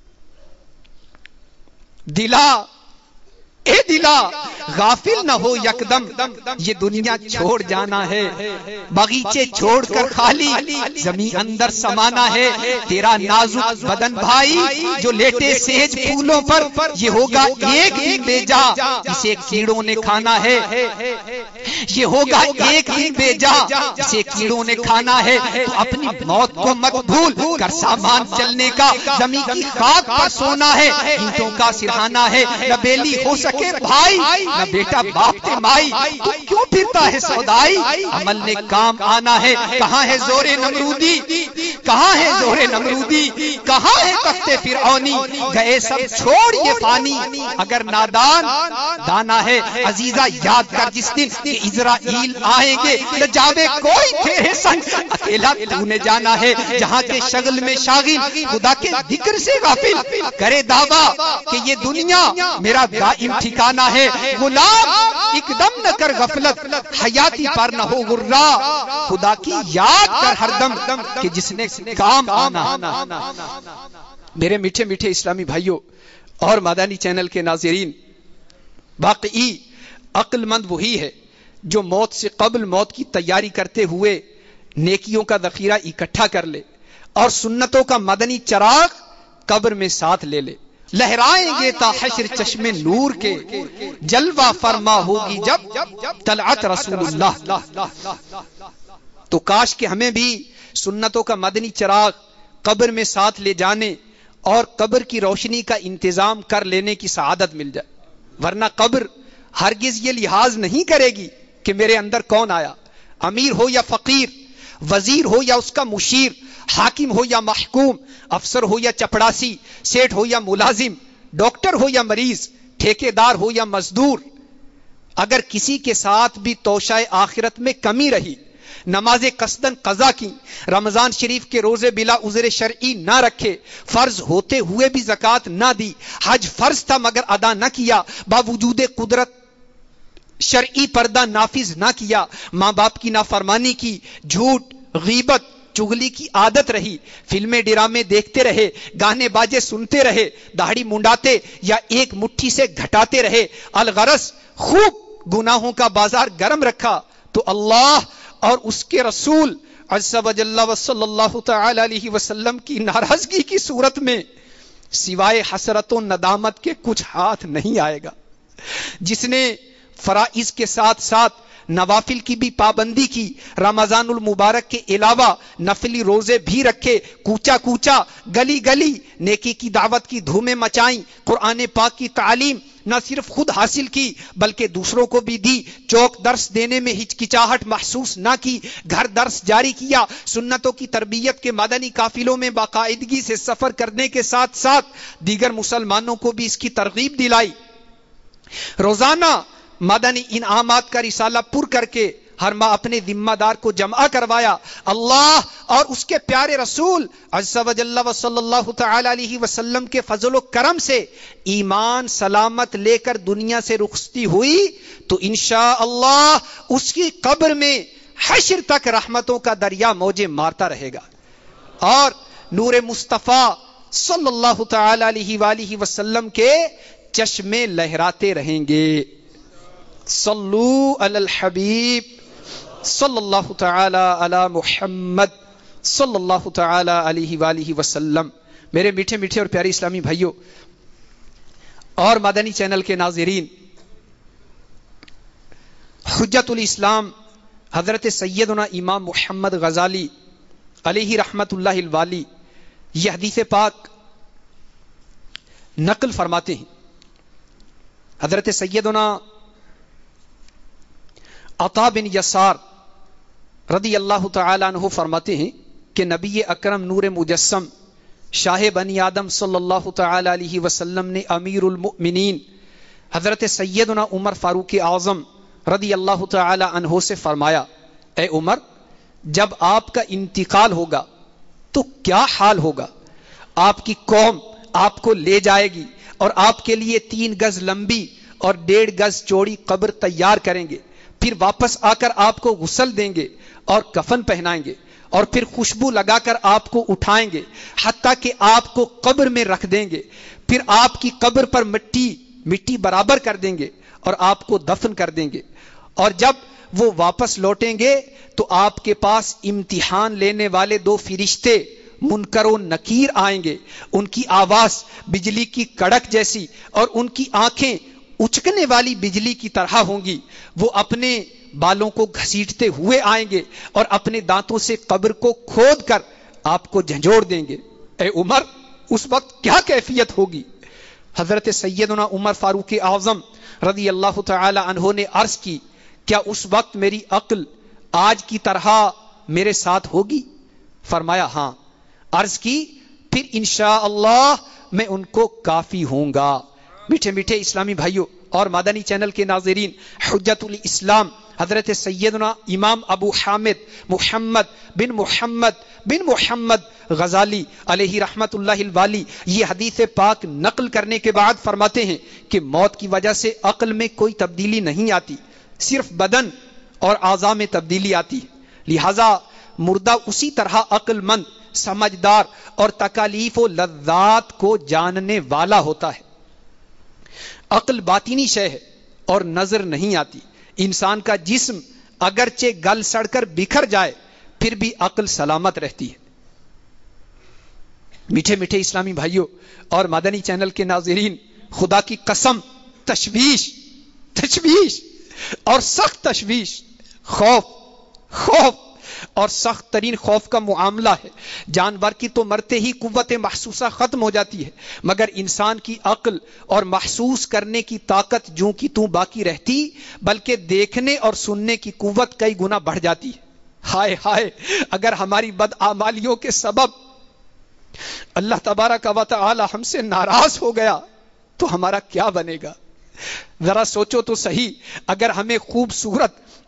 دلا اے دلا غافل نہ ہو یکدم، یہ دنیا چھوڑ جانا ہے، باغیچے چھوڑ کر خالی زمین اندر سمانا ہے، تیرا نازک بدن بھائی جو لیٹے سیج پھولوں پر، یہ ہوگا ایک دن بے جا جسے کیڑوں نے کھانا ہے، یہ ہوگا ایک دن بے جا جسے کیڑوں نے کھانا ہے، تو اپنی موت کو مت بھول کر سامان چلنے کا، زمین کی خاک پر سونا ہے، اینٹوں کا سرہانا ہے، نہ بیلی ہو سکے بھائی نہ بیٹا باپ تے مائی، تو کیوں پھرتا ہے سودائی، عمل نے کام آنا ہے، کہاں ہے زور نمرودی، کہاں ہے زور نمرودی، کہاں ہے تخت فرعونی، گئے سب چھوڑ یہ فانی، اگر نادان دانا ہے عزیزہ یاد کر جس دن کہ اسرائیل آئیں گے، نہ جاوے کوئی تیرے سنگ، اکیلا تو نے جانا ہے، جہاں کے شغل میں شاغل خدا کے ذکر سے غافل، کرے دعویٰ کہ یہ دنیا میرا دائم ٹھکانہ ہے، غلام ایک دم نہ کر غفلت، حیاتی پر نہ ہو غرہ، خدا کی یاد کر ہر دم کہ جس نے کام آنا۔ میرے میٹھے میٹھے اسلامی بھائیوں اور مدنی چینل کے ناظرین، واقعی عقل مند وہی ہے جو موت سے قبل موت کی تیاری کرتے ہوئے نیکیوں کا ذخیرہ اکٹھا کر لے اور سنتوں کا مدنی چراغ قبر میں ساتھ لے لے۔ لہرائیں گے تا حشر چشم نور کے، جلوہ فرما ہوگی جب طلعت رسول اللہ۔ تو کاش کہ ہمیں بھی سنتوں کا مدنی چراغ قبر میں ساتھ لے جانے اور قبر کی روشنی کا انتظام کر لینے کی سعادت مل جائے، ورنہ قبر ہرگز یہ لحاظ نہیں کرے گی کہ میرے اندر کون آیا، امیر ہو یا فقیر، وزیر ہو یا اس کا مشیر، حاکم ہو یا محکوم، افسر ہو یا چپڑاسی، سیٹ ہو یا ملازم، ڈاکٹر ہو یا مریض، ٹھیکیدار ہو یا مزدور، اگر کسی کے ساتھ بھی توشہ آخرت میں کمی رہی نماز قصدن قضا کی، رمضان شریف کے روزے بلا عذر شرعی نہ رکھے، فرض ہوتے ہوئے بھی زکوٰۃ نہ دی، حج فرض تھا مگر ادا نہ کیا، باوجود قدرت شرعی پردہ نافذ نہ کیا، ماں باپ کی نافرمانی کی، جھوٹ، غیبت، چغلی کی عادت رہی، فلمیں ڈرامے دیکھتے رہے، گانے باجے سنتے رہے، داڑھی منڈاتے یا ایک مٹھی سے گھٹاتے رہے، الغرض خوب گناہوں کا بازار گرم رکھا، تو اللہ اور اس کے رسول عز و جل و صلی اللہ تعالی علیہ وسلم کی ناراضگی کی صورت میں سوائے حسرت و ندامت کے کچھ ہاتھ نہیں آئے گا۔ جس نے فرائض کے ساتھ ساتھ نوافل کی بھی پابندی کی، رمضان المبارک کے علاوہ نفلی روزے بھی رکھے، کوچا کوچا گلی گلی نیکی کی دعوت کی دھومیں مچائیں، قرآن پاک کی تعلیم نہ صرف خود حاصل کی بلکہ دوسروں کو بھی دی، چوک درس دینے میں ہچکچاہٹ محسوس نہ کی، گھر درس جاری کیا، سنتوں کی تربیت کے مدنی قافلوں میں باقاعدگی سے سفر کرنے کے ساتھ ساتھ دیگر مسلمانوں کو بھی اس کی ترغیب دلائی، روزانہ مدنی انعامات کا رسالہ پر کر کے ہر ماہ اپنے ذمہ دار کو جمع کروایا۔ اللہ اور اس کے پیارے رسول عز و جل و صلی اللہ تعالی علیہ وسلم کے فضل و کرم سے ایمان سلامت لے کر دنیا سے رخصتی ہوئی تو انشاءاللہ اس کی قبر میں حشر تک رحمتوں کا دریا موجیں مارتا رہے گا، اور نور مصطفیٰ صلی اللہ تعالی علیہ وآلہ وسلم کے چشمے لہراتے رہیں گے۔ صلو علی الحبیب صلی اللہ تعالی علی محمد صلی اللہ تعالی علیہ وآلہ وسلم۔ میرے میٹھے میٹھے اور پیارے اسلامی بھائیوں اور مدنی چینل کے ناظرین، حجت الاسلام حضرت سیدنا امام محمد غزالی علیہ رحمت اللہ الوالی یہ حدیث پاک نقل فرماتے ہیں۔ حضرت سیدنا عطا بن یسار رضی اللہ تعالی عنہ فرماتے ہیں کہ نبی اکرم نور مجسم شاہ بنی آدم صلی اللہ تعالی علیہ وسلم نے امیر المؤمنین حضرت سیدنا عمر فاروق اعظم رضی اللہ تعالی عنہ سے فرمایا، اے عمر، جب آپ کا انتقال ہوگا تو کیا حال ہوگا؟ آپ کی قوم آپ کو لے جائے گی اور آپ کے لیے تین گز لمبی اور ڈیڑھ گز چوڑی قبر تیار کریں گے، پھر واپس آ کر آپ کو غسل دیں گے اور کفن پہنائیں گے، اور پھر خوشبو لگا کر آپ کو اٹھائیں گے حتیٰ کہ آپ کو قبر میں رکھ دیں گے، پھر آپ کی قبر پر مٹی مٹی برابر کر دیں گے اور آپ کو دفن کر دیں گے، اور جب وہ واپس لوٹیں گے تو آپ کے پاس امتحان لینے والے دو فرشتے منکر و نکیر آئیں گے، ان کی آواز بجلی کی کڑک جیسی اور ان کی آنکھیں اچکنے والی بجلی کی طرح ہوں گی، وہ اپنے بالوں کو گھسیٹتے ہوئے آئیں گے اور اپنے دانتوں سے قبر کو کھود کر آپ کو جھنجھوڑ دیں گے۔ اے عمر، اس وقت کیا کیفیت ہوگی؟ حضرت سیدنا عمر فاروق اعظم رضی اللہ تعالی عنہ نے عرض کی، کیا اس وقت میری عقل آج کی طرح میرے ساتھ ہوگی؟ فرمایا ہاں۔ عرض کی، پھر انشاءاللہ میں ان کو کافی ہوں گا۔ میٹھے میٹھے اسلامی بھائیوں اور مدنی چینل کے ناظرین، حجت الاسلام حضرت سیدنا امام ابو حامد محمد بن محمد بن محمد غزالی علیہ رحمت اللہ الوالی یہ حدیث پاک نقل کرنے کے بعد فرماتے ہیں کہ موت کی وجہ سے عقل میں کوئی تبدیلی نہیں آتی، صرف بدن اور اعضاء میں تبدیلی آتی ہے، لہذا مردہ اسی طرح عقل مند، سمجھدار اور تکالیف و لذات کو جاننے والا ہوتا ہے۔ عقل باطنی شے ہے اور نظر نہیں آتی۔ انسان کا جسم اگرچہ گل سڑ کر بکھر جائے پھر بھی عقل سلامت رہتی ہے۔ میٹھے میٹھے اسلامی بھائیوں اور مدنی چینل کے ناظرین، خدا کی قسم، تشویش تشویش اور سخت تشویش، خوف خوف اور سخت ترین خوف کا معاملہ ہے۔ جانور کی تو مرتے ہی قوت محسوسہ ختم ہو جاتی ہے، مگر انسان کی عقل اور محسوس کرنے کی طاقت جوں کی توں باقی رہتی، بلکہ دیکھنے اور سننے کی قوت کئی گنا بڑھ جاتی ہے۔ ہائے ہائے، اگر ہماری بدعمالیوں کے سبب اللہ تبارک و تعالی ہم سے ناراض ہو گیا تو ہمارا کیا بنے گا؟ ذرا سوچو تو صحیح، اگر ہمیں خوبصورت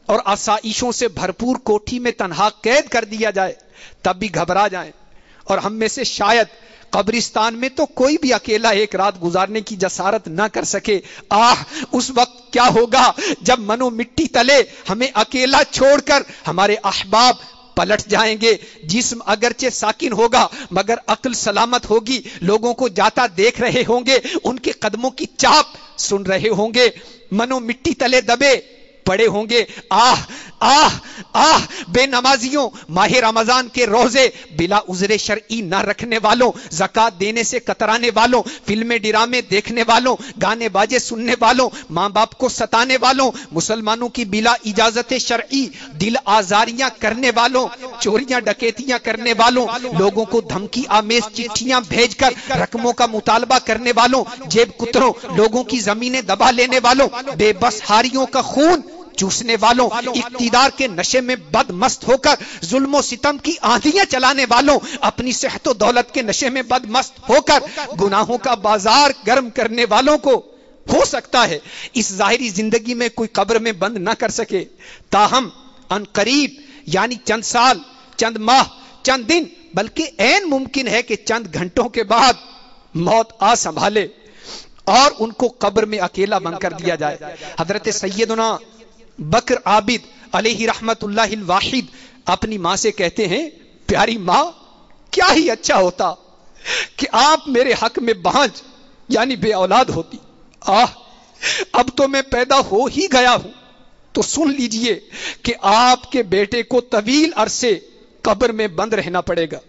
اور آسائشوں سے بھرپور کوٹھی میں تنہا قید کر دیا جائے تب بھی گھبرا جائیں. اور ہم میں سے شاید قبرستان میں تو کوئی بھی اکیلا ایک رات گزارنے کی جسارت نہ کر سکے. آہ اس وقت کیا ہوگا جب منو مٹی تلے ہمیں اکیلا چھوڑ کر ہمارے احباب پلٹ جائیں گے. جسم اگرچہ ساکن ہوگا مگر عقل سلامت ہوگی. لوگوں کو جاتا دیکھ رہے ہوں گے, ان کے قدموں کی چاپ سن رہے ہوں گے, منو مٹی تلے دبے پڑے ہوں گے. آہ آہ آہ بے نمازیوں, ماہ رمضان کے روزے بلا عذر شرعی نہ رکھنے والوں, زکات دینے سے کترانے والوں, فلمیں ڈرامے دیکھنے والوں, گانے باجے سننے والوں, ماں باپ کو ستانے والوں, مسلمانوں کی بلا اجازت شرعی دل آزاریاں کرنے والوں, چوریاں ڈکیتیاں کرنے والوں, لوگوں کو دھمکی آمیز چٹھیاں بھیج کر رقموں کا مطالبہ کرنے والوں, جیب کتروں, لوگوں کی زمینیں دبا لینے والوں, بے بس ہاریوں کا خون چوسنے والوں, اقتدار کے نشے میں بد مست ہو کر ظلم و ستم کی آندھیاں چلانے والوں, اپنی صحت و دولت کے نشے میں بد مست ہو کر گناہوں کا بازار گرم کرنے والوں کو ہو سکتا ہے اس ظاہری زندگی میں کوئی قبر میں بند نہ کر سکے, تاہم ان قریب یعنی چند سال, چند ماہ, چند دن, بلکہ عین ممکن ہے کہ چند گھنٹوں کے بعد موت آ سنبھالے اور ان کو قبر میں اکیلا بند کر دیا جائے. حضرت سیدنا بکر عابد علیہ رحمت اللہ الواحد اپنی ماں سے کہتے ہیں, پیاری ماں کیا ہی اچھا ہوتا کہ آپ میرے حق میں بانجھ یعنی بے اولاد ہوتی. آہ اب تو میں پیدا ہو ہی گیا ہوں, تو سن لیجئے کہ آپ کے بیٹے کو طویل عرصے قبر میں بند رہنا پڑے گا,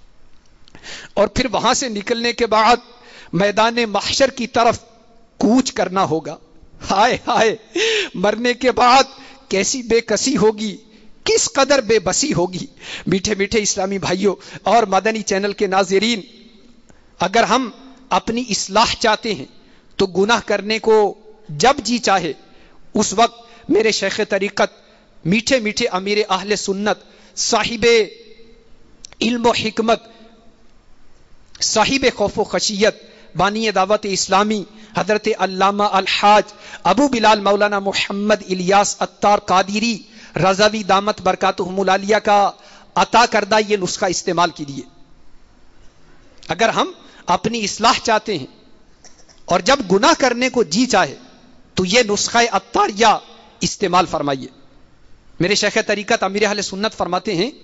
اور پھر وہاں سے نکلنے کے بعد میدان محشر کی طرف کوچ کرنا ہوگا. ہائے ہائے مرنے کے بعد کیسی بے کسی ہوگی, کس قدر بے بسی ہوگی. میٹھے میٹھے اسلامی بھائیوں اور مدنی چینل کے ناظرین, اگر ہم اپنی اصلاح چاہتے ہیں تو گناہ کرنے کو جب جی چاہے اس وقت میرے شیخ طریقت, میٹھے میٹھے امیر اہل سنت, صاحب علم و حکمت, صاحب خوف و خشیت, بانی دعوت اسلامی حضرت علامہ الحاج ابو بلال مولانا محمد الیاس عطار قادری رضوی دامت برکاتہم العالیہ کا عطا کردہ یہ نسخہ استعمال کیجیے. اگر ہم اپنی اصلاح چاہتے ہیں اور جب گناہ کرنے کو جی چاہے تو یہ نسخہ عطاریہ استعمال فرمائیے. میرے شیخ طریقت امیر اہل سنت فرماتے ہیں,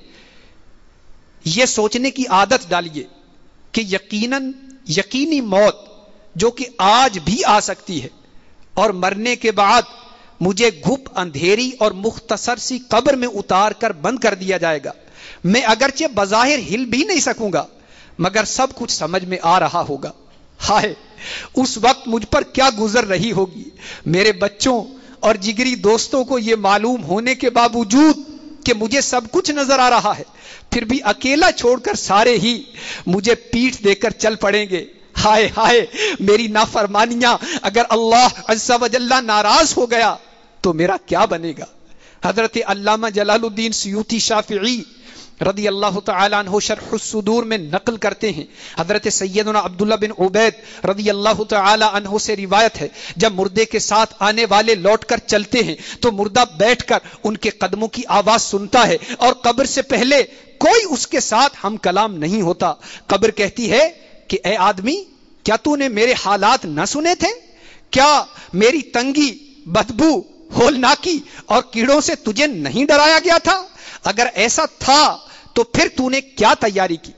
یہ سوچنے کی عادت ڈالیے کہ یقیناً یقینی موت جو کہ آج بھی آ سکتی ہے اور مرنے کے بعد مجھے گھپ اندھیری اور مختصر سی قبر میں اتار کر بند کر دیا جائے گا. میں اگرچہ بظاہر ہل بھی نہیں سکوں گا مگر سب کچھ سمجھ میں آ رہا ہوگا. ہائے اس وقت مجھ پر کیا گزر رہی ہوگی. میرے بچوں اور جگری دوستوں کو یہ معلوم ہونے کے باوجود کہ مجھے سب کچھ نظر آ رہا ہے, پھر بھی اکیلا چھوڑ کر سارے ہی مجھے پیٹھ دے کر چل پڑیں گے. ہائے ہائے میری نافرمانیاں اگر اللہ عز و جل ناراض ہو گیا تو میرا کیا بنے گا. حضرت علامہ جلال الدین سیوطی شافعی رضی اللہ تعالیٰ عنہ شرح الصدور میں نقل کرتے ہیں, حضرت سیدنا عبداللہ بن عبید رضی اللہ تعالیٰ عنہ سے روایت ہے, جب مردے کے ساتھ آنے والے لوٹ کر چلتے ہیں تو مردہ بیٹھ کر ان کے قدموں کی آواز سنتا ہے اور قبر سے پہلے کوئی اس کے ساتھ ہم کلام نہیں ہوتا. قبر کہتی ہے کہ اے آدمی کیا تو نے میرے حالات نہ سنے تھے؟ کیا میری تنگی, بدبو, ہولناکی اور کیڑوں سے تجھے نہیں ڈرایا گیا تھا؟ اگر ایسا تھا تو پھر تو نے کیا تیاری کی؟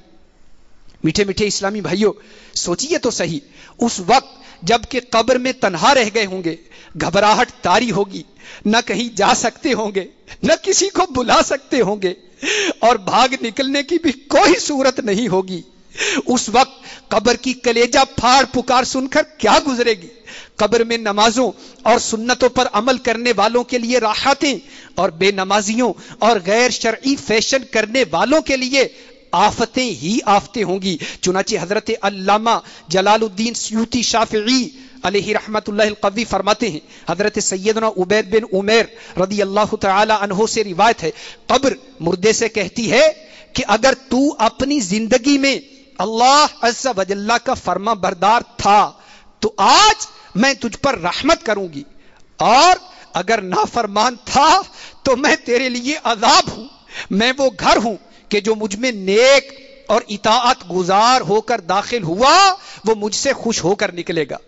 میٹھے میٹھے اسلامی بھائیوں سوچئے تو صحیح, اس وقت جب کہ قبر میں تنہا رہ گئے ہوں گے, گھبراہٹ طاری ہوگی, نہ کہیں جا سکتے ہوں گے, نہ کسی کو بلا سکتے ہوں گے, اور بھاگ نکلنے کی بھی کوئی صورت نہیں ہوگی. اس وقت قبر کی کلیجہ پھاڑ پکار سن کر کیا گزرے گی. قبر میں نمازوں اور سنتوں پر عمل کرنے والوں کے لیے راحتیں اور بے نمازیوں اور غیر شرعی فیشن کرنے والوں کے لیے آفتیں ہی آفتیں ہوں گی. چنانچہ حضرت علامہ جلال الدین سیوطی شافعی علیہ رحمت اللہ القوی فرماتے ہیں, حضرت سیدنا عبید بن عمیر رضی اللہ تعالی عنہ سے روایت ہے, قبر مردے سے کہتی ہے کہ اگر تو اپنی زندگی میں اللہ عز و جل کا فرما بردار تھا تو آج میں تجھ پر رحمت کروں گی, اور اگر نافرمان تھا تو میں تیرے لیے عذاب ہوں. میں وہ گھر ہوں کہ جو مجھ میں نیک اور اطاعت گزار ہو کر داخل ہوا وہ مجھ سے خوش ہو کر نکلے گا،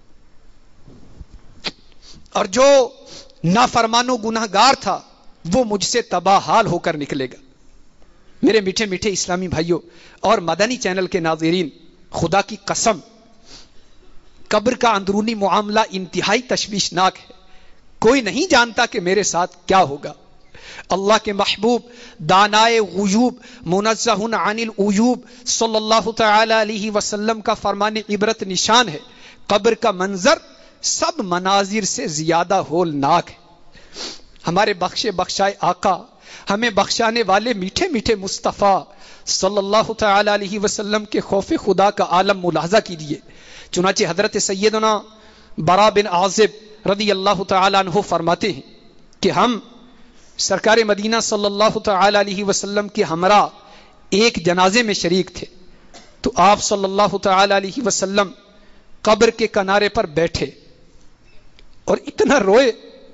اور جو نافرمان و گناہ گار تھا وہ مجھ سے تباہ حال ہو کر نکلے گا. میرے میٹھے میٹھے اسلامی بھائیوں اور مدنی چینل کے ناظرین، خدا کی قسم قبر کا اندرونی معاملہ انتہائی تشویشناک ہے. کوئی نہیں جانتا کہ میرے ساتھ کیا ہوگا. اللہ کے محبوب دانائے غیوب منزہ عن العیوب صلی اللہ تعالی علیہ وسلم کا فرمان عبرت نشان ہے، قبر کا منظر سب مناظر سے زیادہ ہولناک ہے. ہمارے بخشے بخشائے آقا، ہمیں بخشانے والے میٹھے میٹھے مصطفیٰ صلی اللہ تعالی علیہ وسلم کے خوف خدا کا عالم ملاحظہ کیجیے. چنانچہ حضرت سیدنا برا بن عازب رضی اللہ تعالی عنہ فرماتے ہیں کہ ہم سرکار مدینہ صلی اللہ تعالی علیہ وسلم کے ہمراہ ایک جنازے میں شریک تھے، تو آپ صلی اللہ تعالی علیہ وسلم قبر کے کنارے پر بیٹھے اور اتنا روئے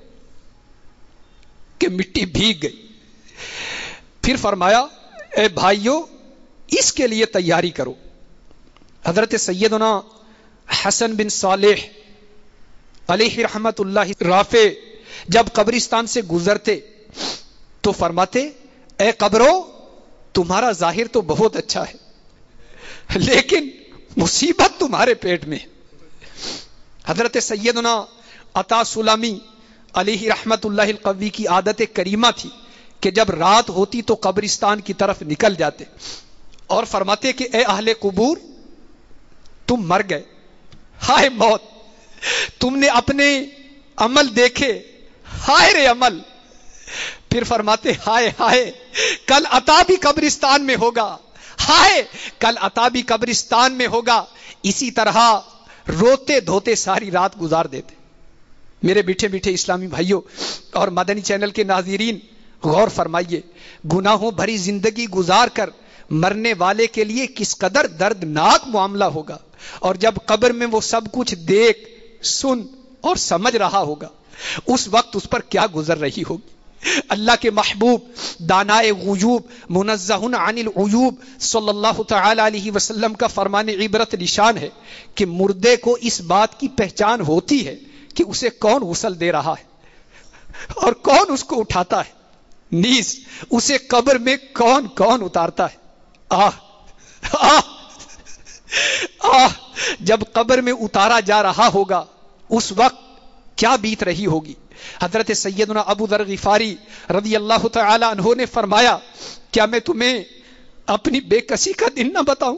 کہ مٹی بھیگ گئی. پھر فرمایا اے بھائیو اس کے لیے تیاری کرو. حضرت سیدنا حسن بن صالح علیہ رحمت اللہ رافع جب قبرستان سے گزرتے تو فرماتے اے قبرو تمہارا ظاہر تو بہت اچھا ہے لیکن مصیبت تمہارے پیٹ میں. حضرت سیدنا عطا سلامی علیہ رحمت اللہ القوی کی عادت کریمہ تھی کہ جب رات ہوتی تو قبرستان کی طرف نکل جاتے اور فرماتے کہ اے اہل قبور تم مر گئے، ہائے موت، تم نے اپنے عمل دیکھے، ہائے رے عمل. پھر فرماتے ہائے ہائے کل عطا بھی قبرستان میں ہوگا، ہائے کل عطا بھی قبرستان میں ہوگا. اسی طرح روتے دھوتے ساری رات گزار دیتے. میرے میٹھے میٹھے اسلامی بھائیوں اور مدنی چینل کے ناظرین، غور فرمائیے گناہوں بھری زندگی گزار کر مرنے والے کے لیے کس قدر دردناک معاملہ ہوگا، اور جب قبر میں وہ سب کچھ دیکھ سن اور سمجھ رہا ہوگا اس وقت اس پر کیا گزر رہی ہوگی. اللہ کے محبوب دانائے غیوب منزہ عن العیوب صلی اللہ تعالی علیہ وسلم کا فرمان عبرت نشان ہے کہ مردے کو اس بات کی پہچان ہوتی ہے کہ اسے کون غسل دے رہا ہے اور کون اس کو اٹھاتا ہے، نیز اسے قبر میں کون کون اتارتا ہے. آہ آہ آہ جب قبر میں اتارا جا رہا ہوگا اس وقت کیا بیت رہی ہوگی. حضرت سیدنا ابو ذر غفاری رضی اللہ تعالی عنہ نے فرمایا کیا میں تمہیں اپنی بے کسی کا دن نہ بتاؤں.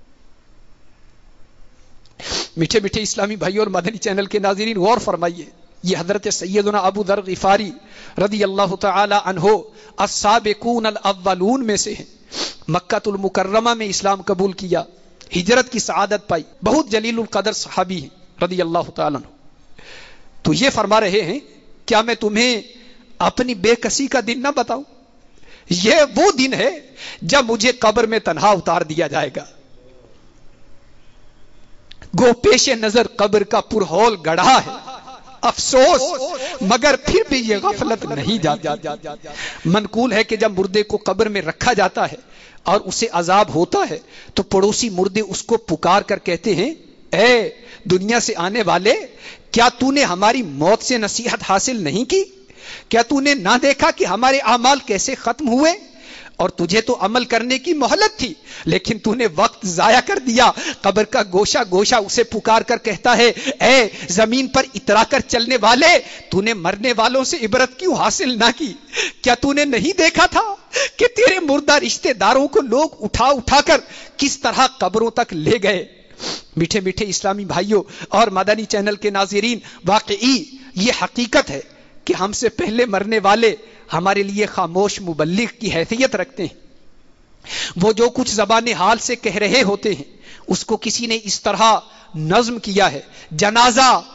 میٹھے میٹھے اسلامی بھائی اور مدنی چینل کے ناظرین غور فرمائیے، یہ حضرت سیدنا ابو ذر غفاری رضی اللہ تعالی عنہ السابقون الاولون میں سے ہیں. مکہ المکرمہ میں اسلام قبول کیا، ہجرت کی سعادت پائی، بہت جلیل القدر صحابی ہیں رضی اللہ تعالی عنہ. تو یہ فرما رہے ہیں کیا میں تمہیں اپنی بے کسی کا دن نہ بتاؤں؟ یہ وہ دن ہے جب مجھے قبر میں تنہا اتار دیا جائے گا. گو پیش نظر قبر کا پرہول گڑھا ہے، افسوس مگر پھر بھی یہ غفلت نہیں جاتی. منقول ہے کہ جب مردے کو قبر میں رکھا جاتا ہے اور اسے عذاب ہوتا ہے تو پڑوسی مردے اس کو پکار کر کہتے ہیں اے دنیا سے آنے والے، کیا تو نے ہماری موت سے نصیحت حاصل نہیں کی؟ کیا تو نے نہ دیکھا کہ ہمارے اعمال کیسے ختم ہوئے؟ اور تجھے تو عمل کرنے کی مہلت تھی لیکن تو نے وقت ضائع کر دیا. قبر کا گوشہ گوشہ اسے پکار کر کہتا ہے اے زمین پر اترا کر چلنے والے، تو نے مرنے والوں سے عبرت کیوں حاصل نہ کی؟ کیا تو نے نہیں دیکھا تھا کہ تیرے مردہ رشتہ داروں کو لوگ اٹھا اٹھا کر کس طرح قبروں تک لے گئے؟ میٹھے میٹھے اسلامی بھائیوں اور مدنی چینل کے ناظرین، واقعی یہ حقیقت ہے کہ ہم سے پہلے مرنے والے ہمارے لیے خاموش مبلغ کی حیثیت رکھتے ہیں. وہ جو کچھ زبان حال سے کہہ رہے ہوتے ہیں اس کو کسی نے اس طرح نظم کیا ہے. جنازہ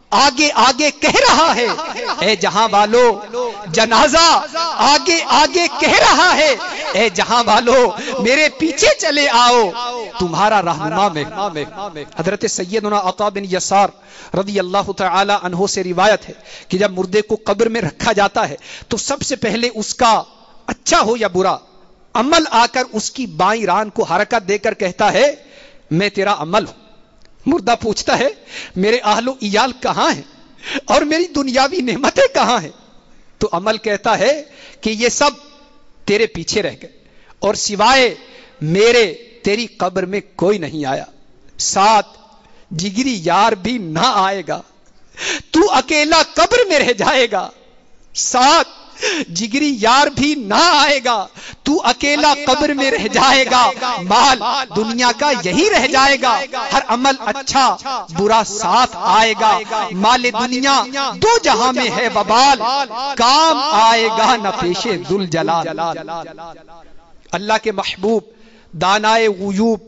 آگے آگے کہہ رہا ہے، اے جہاں والو جنازہ آگے آگے کہہ رہا ہے، اے جہاں والو میرے پیچھے چلے آؤ، تمہارا رہنما میں۔ حضرت سیدنا عطا بن یسار رضی اللہ تعالی عنہ سے روایت ہے کہ جب مردے کو قبر میں رکھا جاتا ہے تو سب سے پہلے اس کا اچھا ہو یا برا عمل آ کر اس کی بائیں ران کو حرکت دے کر کہتا ہے میں تیرا عمل ہوں۔ مردہ پوچھتا ہے میرے اہل و عیال کہاں ہیں اور میری دنیاوی نعمتیں کہاں ہیں؟ تو عمل کہتا ہے کہ یہ سب تیرے پیچھے رہ گئے اور سوائے میرے تیری قبر میں کوئی نہیں آیا، ساتھ جگری یار بھی نہ آئے گا، تو اکیلا قبر میں رہ جائے گا، ساتھ جگری یار بھی نہ آئے گا، تو اکیلا قبر میں رہ جائے گا، مال دنیا کا یہی رہ جائے گا، ہر عمل اچھا برا ساتھ آئے گا، مال دنیا دو جہاں میں ہے وبال، کام آئے گا نہ پیش ذوالجلال۔ اللہ کے محبوب دانائے غیوب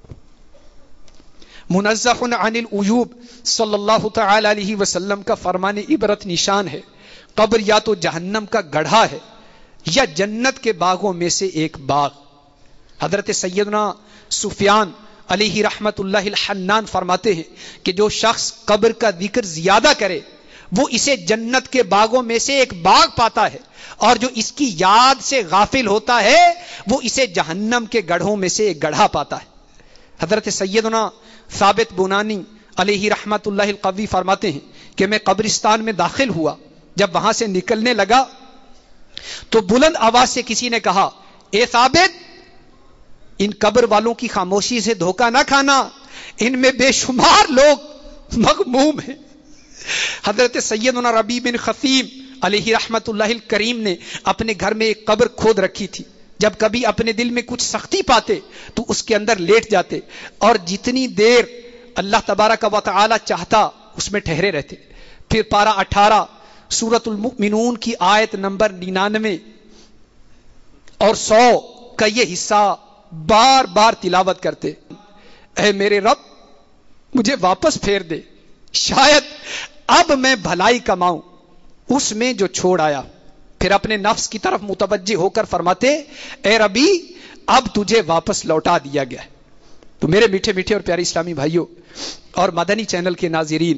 منزہ عن العیوب صلی اللہ تعالی علیہ وسلم کا فرمان عبرت نشان ہے، قبر یا تو جہنم کا گڑھا ہے یا جنت کے باغوں میں سے ایک باغ۔ حضرت سیدنا سفیان علیہ رحمت اللہ الحنان فرماتے ہیں کہ جو شخص قبر کا ذکر زیادہ کرے وہ اسے جنت کے باغوں میں سے ایک باغ پاتا ہے، اور جو اس کی یاد سے غافل ہوتا ہے وہ اسے جہنم کے گڑھوں میں سے ایک گڑھا پاتا ہے۔ حضرت سیدنا ثابت بنانی علیہ رحمت اللہ القوی فرماتے ہیں کہ میں قبرستان میں داخل ہوا، جب وہاں سے نکلنے لگا تو بلند آواز سے کسی نے کہا اے ثابت، ان قبر والوں کی خاموشی سے دھوکہ نہ کھانا، ان میں بے شمار لوگ مغموم ہیں۔ حضرت سیدنا ربیع بن خثیم علیہ رحمت اللہ الکریم نے اپنے گھر میں ایک قبر کھود رکھی تھی، جب کبھی اپنے دل میں کچھ سختی پاتے تو اس کے اندر لیٹ جاتے اور جتنی دیر اللہ تبارک و تعالی چاہتا اس میں ٹھہرے رہتے۔ پھر پارہ اٹھارہ سورۃ المؤمنون کی آیت نمبر ننانوے اور سو کا یہ حصہ بار بار تلاوت کرتے، اے میرے رب مجھے واپس پھیر دے، شاید اب میں بھلائی کماؤں اس میں جو چھوڑ آیا۔ پھر اپنے نفس کی طرف متوجہ ہو کر فرماتے اے ربی اب تجھے واپس لوٹا دیا گیا ہے۔ تو میرے میٹھے میٹھے اور پیارے اسلامی بھائیوں اور مدنی چینل کے ناظرین،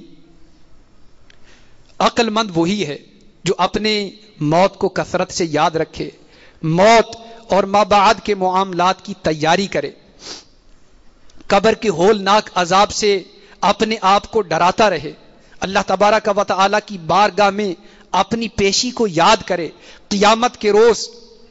عقل مند وہی ہے جو اپنے موت کو کثرت سے یاد رکھے، موت اور ما بعد کے معاملات کی تیاری کرے، قبر کے ہولناک عذاب سے اپنے آپ کو ڈراتا رہے، اللہ تبارک و تعالی کی بارگاہ میں اپنی پیشی کو یاد کرے، قیامت کے روز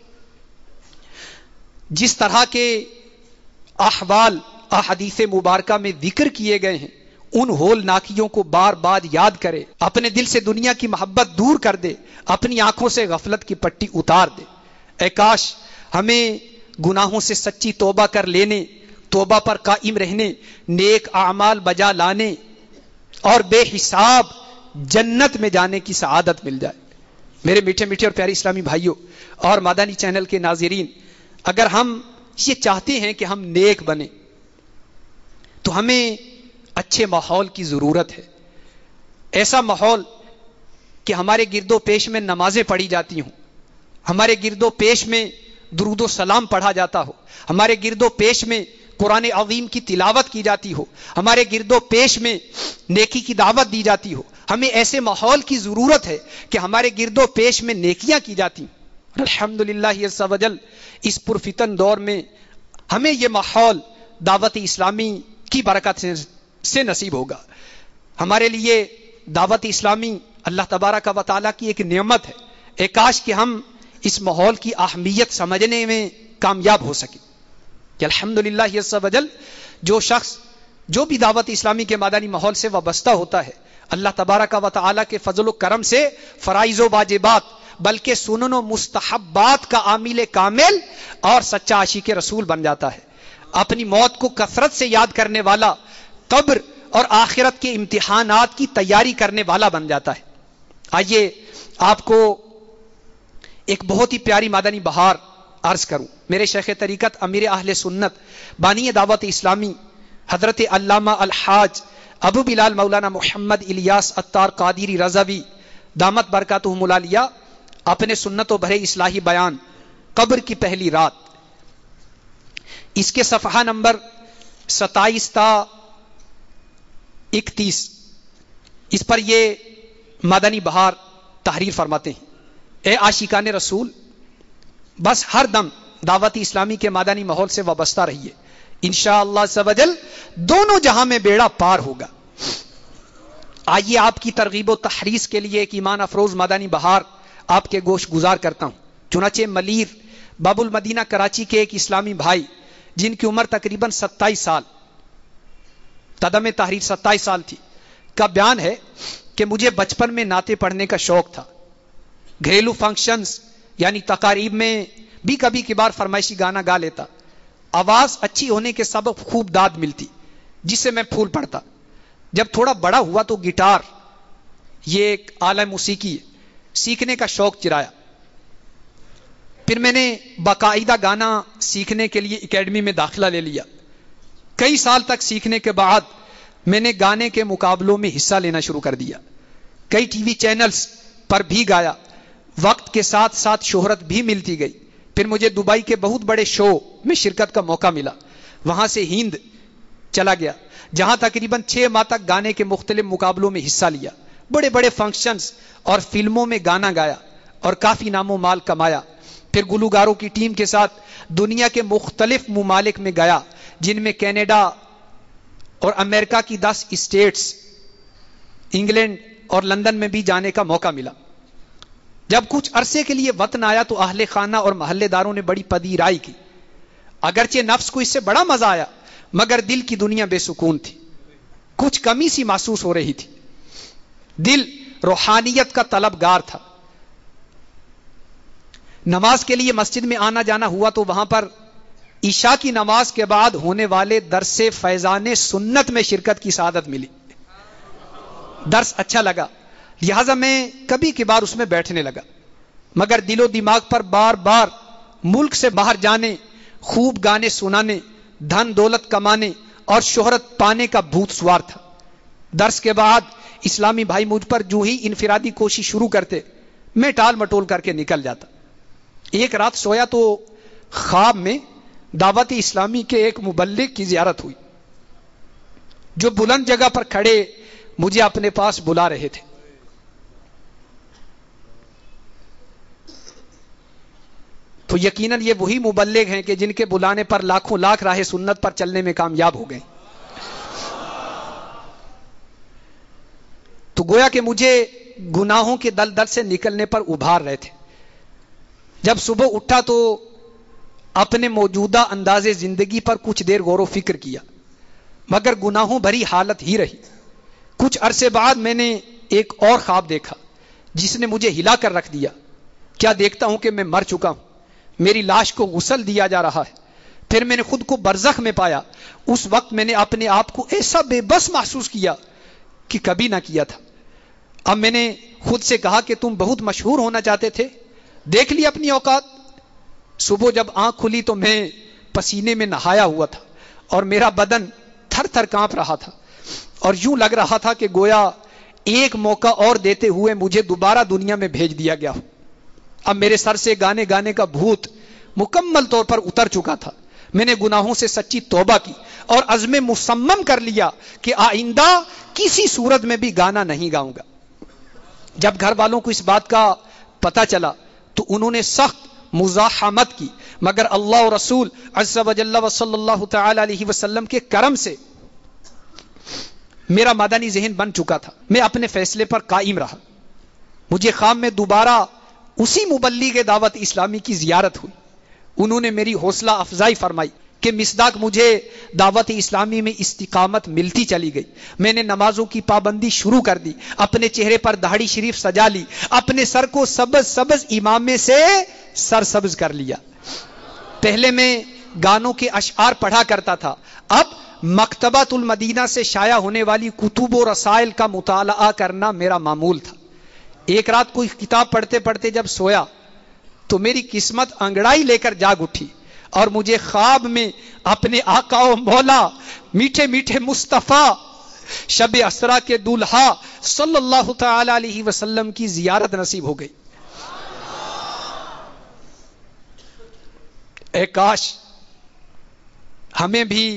جس طرح کے احوال احادیث مبارکہ میں ذکر کیے گئے ہیں ان ہولناکیوں کو بار بار یاد کرے، اپنے دل سے دنیا کی محبت دور کر دے، اپنی آنکھوں سے غفلت کی پٹی اتار دے۔ اے کاش ہمیں گناہوں سے سچی توبہ کر لینے، توبہ پر قائم رہنے، نیک اعمال بجا لانے اور بے حساب جنت میں جانے کی سعادت مل جائے۔ میرے میٹھے میٹھے اور پیارے اسلامی بھائیوں اور مدنی چینل کے ناظرین، اگر ہم یہ چاہتے ہیں کہ ہم نیک بنیں تو ہمیں اچھے ماحول کی ضرورت ہے، ایسا ماحول کہ ہمارے گرد و پیش میں نمازیں پڑھی جاتی ہوں، ہمارے گرد و پیش میں درود و سلام پڑھا جاتا ہو، ہمارے گرد و پیش میں قرآن عظیم کی تلاوت کی جاتی ہو، ہمارے گرد و پیش میں نیکی کی دعوت دی جاتی ہو۔ ہمیں ایسے ماحول کی ضرورت ہے کہ ہمارے گرد و پیش میں نیکیاں کی جاتی ہیں۔ الحمدللہ عز و جل اس پرفتن دور میں ہمیں یہ ماحول دعوت اسلامی کی برکت سے سے نصیب ہوگا۔ ہمارے لیے دعوت اسلامی اللہ تبارک و تعالیٰ کی ایک نعمت ہے، اے کاش کہ ہم اس ماحول کی اہمیت سمجھنے میں کامیاب ہو سکیں کہ الحمدللہ عز و جل جو شخص جو بھی دعوت اسلامی کے مدنی ماحول سے وابستہ ہوتا ہے، اللہ تبارک و تعالیٰ کے فضل و کرم سے فرائض و واجبات بلکہ سنن و مستحبات کا عامل کامل اور سچا عاشق رسول بن جاتا ہے، اپنی موت کو کثرت سے یاد کرنے والا، قبر اور آخرت کے امتحانات کی تیاری کرنے والا بن جاتا ہے۔ آئیے آپ کو ایک بہت ہی پیاری مدنی بہار عرض کروں۔ میرے شیخ طریقت امیر اہل سنت بانی دعوت اسلامی حضرت علامہ الحاج ابو بلال مولانا محمد الیاس اتار قادری رضوی دامت برکاتہم العالیہ اپنے سنت و بھرے اصلاحی بیان قبر کی پہلی رات، اس کے صفحہ نمبر ستائیس تا اکتیس، اس پر یہ مدنی بہار تحریر فرماتے ہیں: اے عاشقان رسول، بس ہر دم دعوت اسلامی کے مدنی ماحول سے وابستہ رہیے، انشاءاللہ عز و جل دونوں جہاں میں بیڑا پار ہوگا۔ آئیے آپ کی ترغیب و تحریض کے لیے ایک ایمان افروز مدنی بہار آپ کے گوش گزار کرتا ہوں۔ چنانچہ ملیر باب المدینہ کراچی کے ایک اسلامی بھائی جن کی عمر تقریباً ستائیس سال، قدم تحریر ستائیس سال تھی، کا بیان ہے کہ مجھے بچپن میں نعتیں پڑھنے کا شوق تھا۔ گھریلو فنکشنز یعنی تقاریب میں بھی کبھی کبھار فرمائشی گانا گا لیتا۔ آواز اچھی ہونے کے سبب خوب داد ملتی جس سے میں پھول پڑتا۔ جب تھوڑا بڑا ہوا تو گٹار، یہ ایک آلہ موسیقی ہے، سیکھنے کا شوق چرایا۔ پھر میں نے باقاعدہ گانا سیکھنے کے لیے اکیڈمی میں داخلہ لے لیا۔ کئی سال تک سیکھنے کے بعد میں نے گانے کے مقابلوں میں حصہ لینا شروع کر دیا، کئی ٹی وی چینلز پر بھی گایا، وقت کے ساتھ ساتھ شہرت بھی ملتی گئی۔ پھر مجھے دبئی کے بہت بڑے شو میں شرکت کا موقع ملا، وہاں سے ہند چلا گیا جہاں تقریباً چھ ماہ تک گانے کے مختلف مقابلوں میں حصہ لیا، بڑے بڑے فنکشنز اور فلموں میں گانا گایا اور کافی نام و مال کمایا۔ پھر گلوکاروں کی ٹیم کے ساتھ دنیا کے مختلف ممالک میں گیا، جن میں کینیڈا اور امریکہ کی دس اسٹیٹس، انگلینڈ اور لندن میں بھی جانے کا موقع ملا۔ جب کچھ عرصے کے لیے وطن آیا تو اہل خانہ اور محلے داروں نے بڑی پذیرائی کی، اگرچہ نفس کو اس سے بڑا مزہ آیا مگر دل کی دنیا بے سکون تھی، کچھ کمی سی محسوس ہو رہی تھی۔ دل روحانیت کا طلبگار تھا۔ نماز کے لیے مسجد میں آنا جانا ہوا تو وہاں پر عشاء کی نماز کے بعد ہونے والے درس فیضان سنت میں شرکت کی سعادت ملی۔ درس اچھا لگا، لہذا میں کبھی کبھار اس میں بیٹھنے لگا، مگر دل و دماغ پر بار بار ملک سے باہر جانے، خوب گانے سنانے، دھن دولت کمانے اور شہرت پانے کا بھوت سوار تھا۔ درس کے بعد اسلامی بھائی مجھ پر جو ہی انفرادی کوشش شروع کرتے، میں ٹال مٹول کر کے نکل جاتا۔ ایک رات سویا تو خواب میں دعوت اسلامی کے ایک مبلغ کی زیارت ہوئی جو بلند جگہ پر کھڑے مجھے اپنے پاس بلا رہے تھے۔ تو یقیناً یہ وہی مبلغ ہیں کہ جن کے بلانے پر لاکھوں لاکھ راہ سنت پر چلنے میں کامیاب ہو گئے۔ تو گویا کہ مجھے گناہوں کے دلدل سے نکلنے پر ابھار رہے تھے۔ جب صبح اٹھا تو اپنے موجودہ انداز زندگی پر کچھ دیر غور و فکر کیا، مگر گناہوں بھری حالت ہی رہی۔ کچھ عرصے بعد میں نے ایک اور خواب دیکھا جس نے مجھے ہلا کر رکھ دیا۔ کیا دیکھتا ہوں کہ میں مر چکا ہوں، میری لاش کو غسل دیا جا رہا ہے۔ پھر میں نے خود کو برزخ میں پایا۔ اس وقت میں نے اپنے آپ کو ایسا بے بس محسوس کیا کہ کبھی نہ کیا تھا۔ اب میں نے خود سے کہا کہ تم بہت مشہور ہونا چاہتے تھے، دیکھ لی اپنی اوقات۔ صبح جب آنکھ کھلی تو میں پسینے میں نہایا ہوا تھا اور میرا بدن تھر تھر کانپ رہا تھا، اور یوں لگ رہا تھا کہ گویا ایک موقع اور دیتے ہوئے مجھے دوبارہ دنیا میں بھیج دیا گیا ہو۔ اب میرے سر سے گانے گانے کا بھوت مکمل طور پر اتر چکا تھا۔ میں نے گناہوں سے سچی توبہ کی اور عزم مصمم کر لیا کہ آئندہ کسی صورت میں بھی گانا نہیں گاؤں گا۔ جب گھر والوں کو اس بات کا پتہ چلا تو انہوں نے سخت مزاحمت کی، مگر اللہ و رسول عز و جل و صلی اللہ تعالی علیہ وسلم کے کرم سے میرا مدنی ذہن بن چکا تھا۔ میں اپنے فیصلے پر قائم رہا۔ مجھے خواب میں دوبارہ اسی مبلغ دعوت اسلامی کی زیارت ہوئی۔ انہوں نے میری حوصلہ افزائی فرمائی کہ مصداق مجھے دعوت اسلامی میں استقامت ملتی چلی گئی۔ میں نے نمازوں کی پابندی شروع کر دی، اپنے چہرے پر داڑھی شریف سجا لی، اپنے سر کو سبز سبز امامے سے سر سبز کر لیا۔ پہلے میں گانوں کے اشعار پڑھا کرتا تھا، اب مکتبۃ المدینہ سے شائع ہونے والی کتب و رسائل کا مطالعہ کرنا میرا معمول تھا۔ ایک رات کوئی کتاب پڑھتے پڑھتے جب سویا تو میری قسمت انگڑائی لے کر جاگ اٹھی اور مجھے خواب میں اپنے آقا و مولا میٹھے میٹھے مصطفیٰ شب اسرا کے دولہا صلی اللہ تعالی علیہ وسلم کی زیارت نصیب ہو گئی. اے کاش ہمیں بھی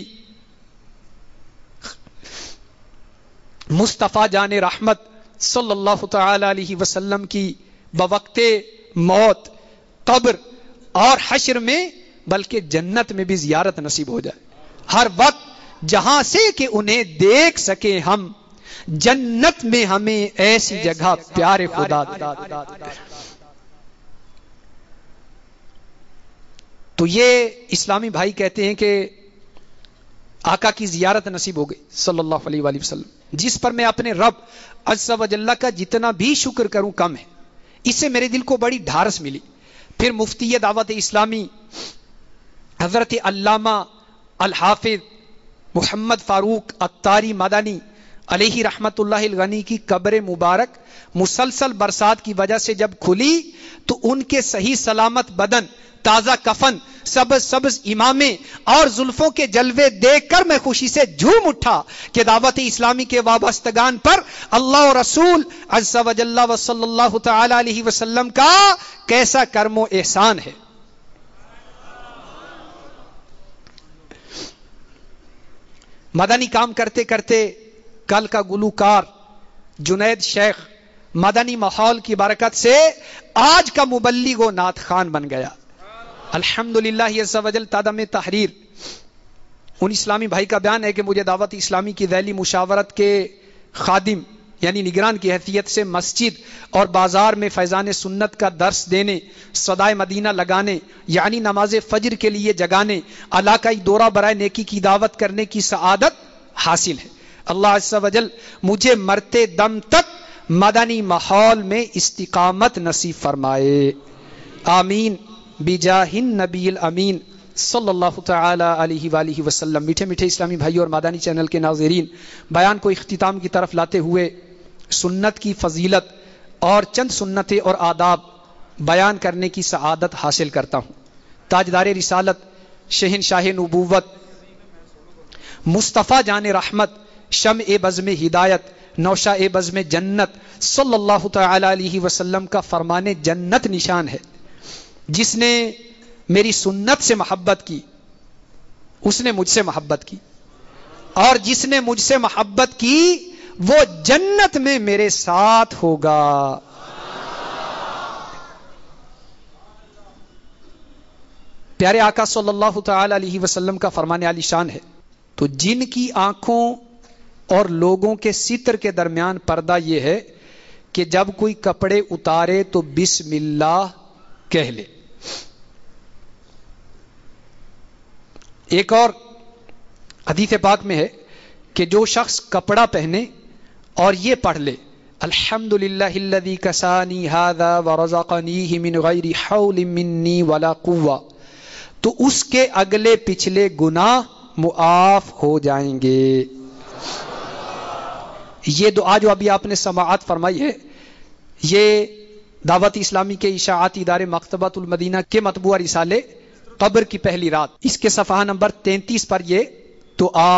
مصطفیٰ جان رحمت صلی اللہ تعالی علیہ وسلم کی بوقت موت قبر اور حشر میں بلکہ جنت میں بھی زیارت نصیب ہو جائے. ہر وقت جہاں سے کہ انہیں دیکھ سکیں ہم، جنت میں ہمیں ایسی جگہ پیارے خدا دے. تو یہ اسلامی بھائی کہتے ہیں کہ آقا کی زیارت نصیب ہو گئی صلی اللہ علیہ وآلہ وسلم، جس پر میں اپنے رب عز و جل کا جتنا بھی شکر کروں کم ہے. اس سے میرے دل کو بڑی ڈھارس ملی. پھر مفتی دعوت اسلامی حضرت علامہ الحافظ محمد فاروق اتاری مدنی علیہ رحمت اللہ الغنی کی قبر مبارک مسلسل برسات کی وجہ سے جب کھلی تو ان کے صحیح سلامت بدن، تازہ کفن، سبز سبز امامے اور زلفوں کے جلوے دیکھ کر میں خوشی سے جھوم اٹھا کہ دعوت اسلامی کے وابستگان پر اللہ و رسول عز و جل و صلی اللہ تعالی علیہ وسلم کا کیسا کرم و احسان ہے. مدنی کام کرتے کرتے کل کا گلوکار جنید شیخ مدنی ماحول کی برکت سے آج کا مبلغ و نعت خوان بن گیا. الحمدللہ عز و جل تادم تحریر. ان اسلامی بھائی کا بیان ہے کہ مجھے دعوت اسلامی کی ذیلی مشاورت کے خادم یعنی نگران کی حیثیت سے مسجد اور بازار میں فیضان سنت کا درس دینے، صدائے مدینہ لگانے یعنی نماز فجر کے لیے جگانے، علاقائی دورہ برائے نیکی کی دعوت کرنے کی سعادت حاصل ہے. اللہ عز و جل مجھے مرتے دم تک مدنی ماحول میں استقامت نصیب فرمائے. آمین بجاہ النبی الامین صلی اللہ تعالی علیہ وآلہ وسلم. میٹھے میٹھے اسلامی بھائیوں اور مدنی چینل کے ناظرین، بیان کو اختتام کی طرف لاتے ہوئے سنت کی فضیلت اور چند سنتیں اور آداب بیان کرنے کی سعادت حاصل کرتا ہوں. تاجدار رسالت، شہنشاہ نبوت، مصطفیٰ جان رحمت، شمع بزم ہدایت، نوشہ بزم جنت صلی اللہ تعالی علیہ وسلم کا فرمان جنت نشان ہے. جس نے میری سنت سے محبت کی اس نے مجھ سے محبت کی، اور جس نے مجھ سے محبت کی وہ جنت میں میرے ساتھ ہوگا. پیارے آقا صلی اللہ تعالی علیہ وسلم کا فرمان عالی شان ہے. تو جن کی آنکھوں اور لوگوں کے ستر کے درمیان پردہ یہ ہے کہ جب کوئی کپڑے اتارے تو بسم اللہ کہہ لے. ایک اور حدیث پاک میں ہے کہ جو شخص کپڑا پہنے اور یہ پڑھ لے الحمدللہ الذی کسانی ھذا ورزقنیہ من غیر حول منی ولا قوہ، تو اس کے اگلے پچھلے گناہ معاف ہو جائیں گے. یہ دعا جو ابھی آپ نے سماعت فرمائی ہے، یہ دعوت اسلامی کے اشاعتی ادارے مکتبۃ المدینہ کے مطبوعہ رسالے قبر کی پہلی رات، اس کے صفحہ نمبر تینتیس پر یہ دعا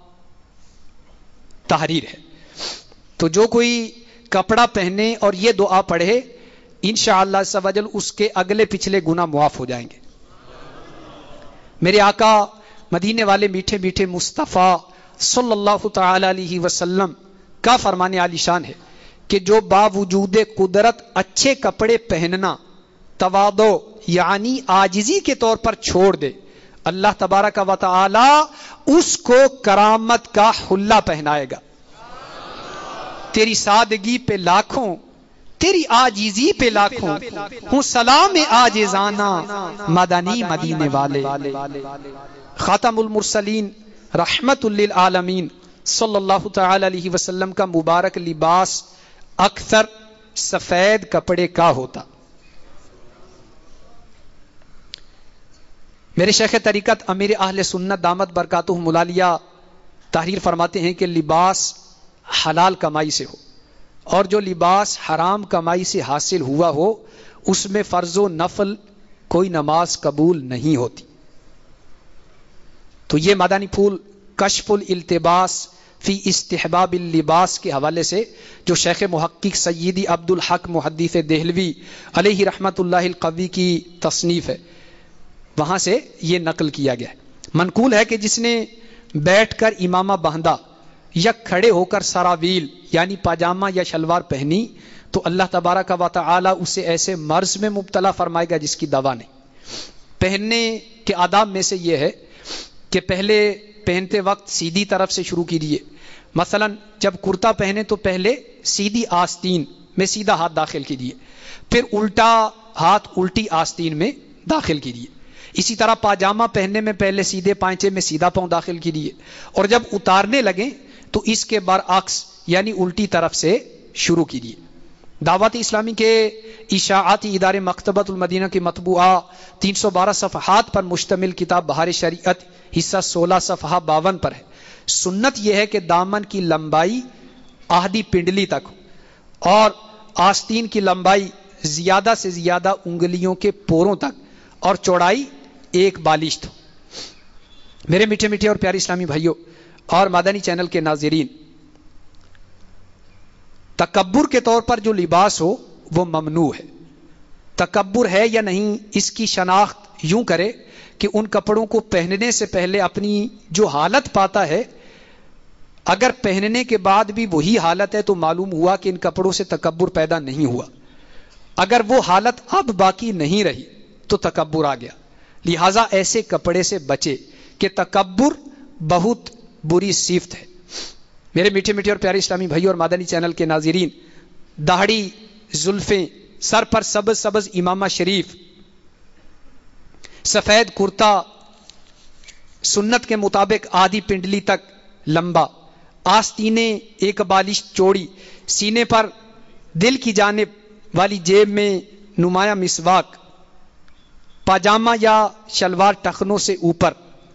تحریر ہے. تو جو کوئی کپڑا پہنے اور یہ دعا پڑھے انشاءاللہ عز و جل اس کے اگلے پچھلے گناہ معاف ہو جائیں گے. میرے آقا مدینے والے میٹھے میٹھے مصطفیٰ صلی اللہ تعالی علیہ وسلم کا فرمان عالی شان ہے کہ جو باوجود قدرت اچھے کپڑے پہننا تواضع یعنی عاجزی کے طور پر چھوڑ دے، اللہ تبارک و تعالی اس کو کرامت کا حلہ پہنائے گا. تیری سادگی پہ لاکھوں، تیری عاجزی پہ لاکھوں، ہوں سلام عاجزانہ مدنی مدینے والے. خاتم المرسلین رحمت للعالمین صلی اللہ تعالی علیہ وسلم کا مبارک لباس اکثر سفید کپڑے کا ہوتا. میرے شیخ طریقت امیر اہل سنت دامت برکاتہم العالیہ تحریر فرماتے ہیں کہ لباس حلال کمائی سے ہو، اور جو لباس حرام کمائی سے حاصل ہوا ہو اس میں فرض و نفل کوئی نماز قبول نہیں ہوتی. تو یہ مدنی پھول کشف الالتباس فی استحباب اللباس کے حوالے سے جو شیخ محقق سیدی عبد الحق محدث دہلوی علیہ رحمت اللہ القوی کی تصنیف ہے، وہاں سے یہ نقل کیا گیا ہے۔ منقول ہے کہ جس نے بیٹھ کر امامہ باندھا یا کھڑے ہو کر سراویل یعنی پاجامہ یا شلوار پہنی تو اللہ تبارک و تعالی اسے ایسے مرض میں مبتلا فرمائے گا جس کی دوا نہیں۔ پہننے کے آداب میں سے یہ ہے کہ پہلے پہنتے وقت سیدھی طرف سے شروع کیجیے۔ مثلا جب کرتا پہنے تو پہلے سیدھی آستین میں سیدھا ہاتھ داخل کیجیے، پھر الٹا ہاتھ الٹی آستین میں داخل کیجیے۔ اسی طرح پاجامہ پہننے میں پہلے سیدھے پائنچے میں سیدھا پاؤں داخل کیجیے، اور جب اتارنے لگیں تو اس کے برعکس یعنی الٹی طرف سے شروع کیجیے۔ دعوت اسلامی کے اشاعتی ادارے مکتبۃ المدینہ کی مطبوعہ تین سو بارہ صفحات پر مشتمل کتاب بہار شریعت حصہ سولہ صفحہ باون پر ہے۔ سنت یہ ہے کہ دامن کی لمبائی آدھی پنڈلی تک ہو اور آستین کی لمبائی زیادہ سے زیادہ انگلیوں کے پوروں تک اور چوڑائی ایک بالشت ہو۔ میرے میٹھے میٹھے اور پیارے اسلامی بھائیوں اور مدنی چینل کے ناظرین، تکبر کے طور پر جو لباس ہو وہ ممنوع ہے۔ تکبر ہے یا نہیں اس کی شناخت یوں کرے کہ ان کپڑوں کو پہننے سے پہلے اپنی جو حالت پاتا ہے اگر پہننے کے بعد بھی وہی حالت ہے تو معلوم ہوا کہ ان کپڑوں سے تکبر پیدا نہیں ہوا، اگر وہ حالت اب باقی نہیں رہی تو تکبر آ گیا۔ لہٰذا ایسے کپڑے سے بچے کہ تکبر بہت بری صفت ہے۔ میرے میٹھے میٹھے اور پیارے اسلامی بھائی اور مدنی چینل کے ناظرین، داڑھی، زلفیں، سر پر سبز سبز امامہ شریف، سفید کرتا سنت کے مطابق آدھی پنڈلی تک لمبا، آستینیں ایک بالش چوڑی، سینے پر دل کی جانب والی جیب میں نمایاں مسواک، پاجامہ یا شلوار ٹخنوں سے اوپر،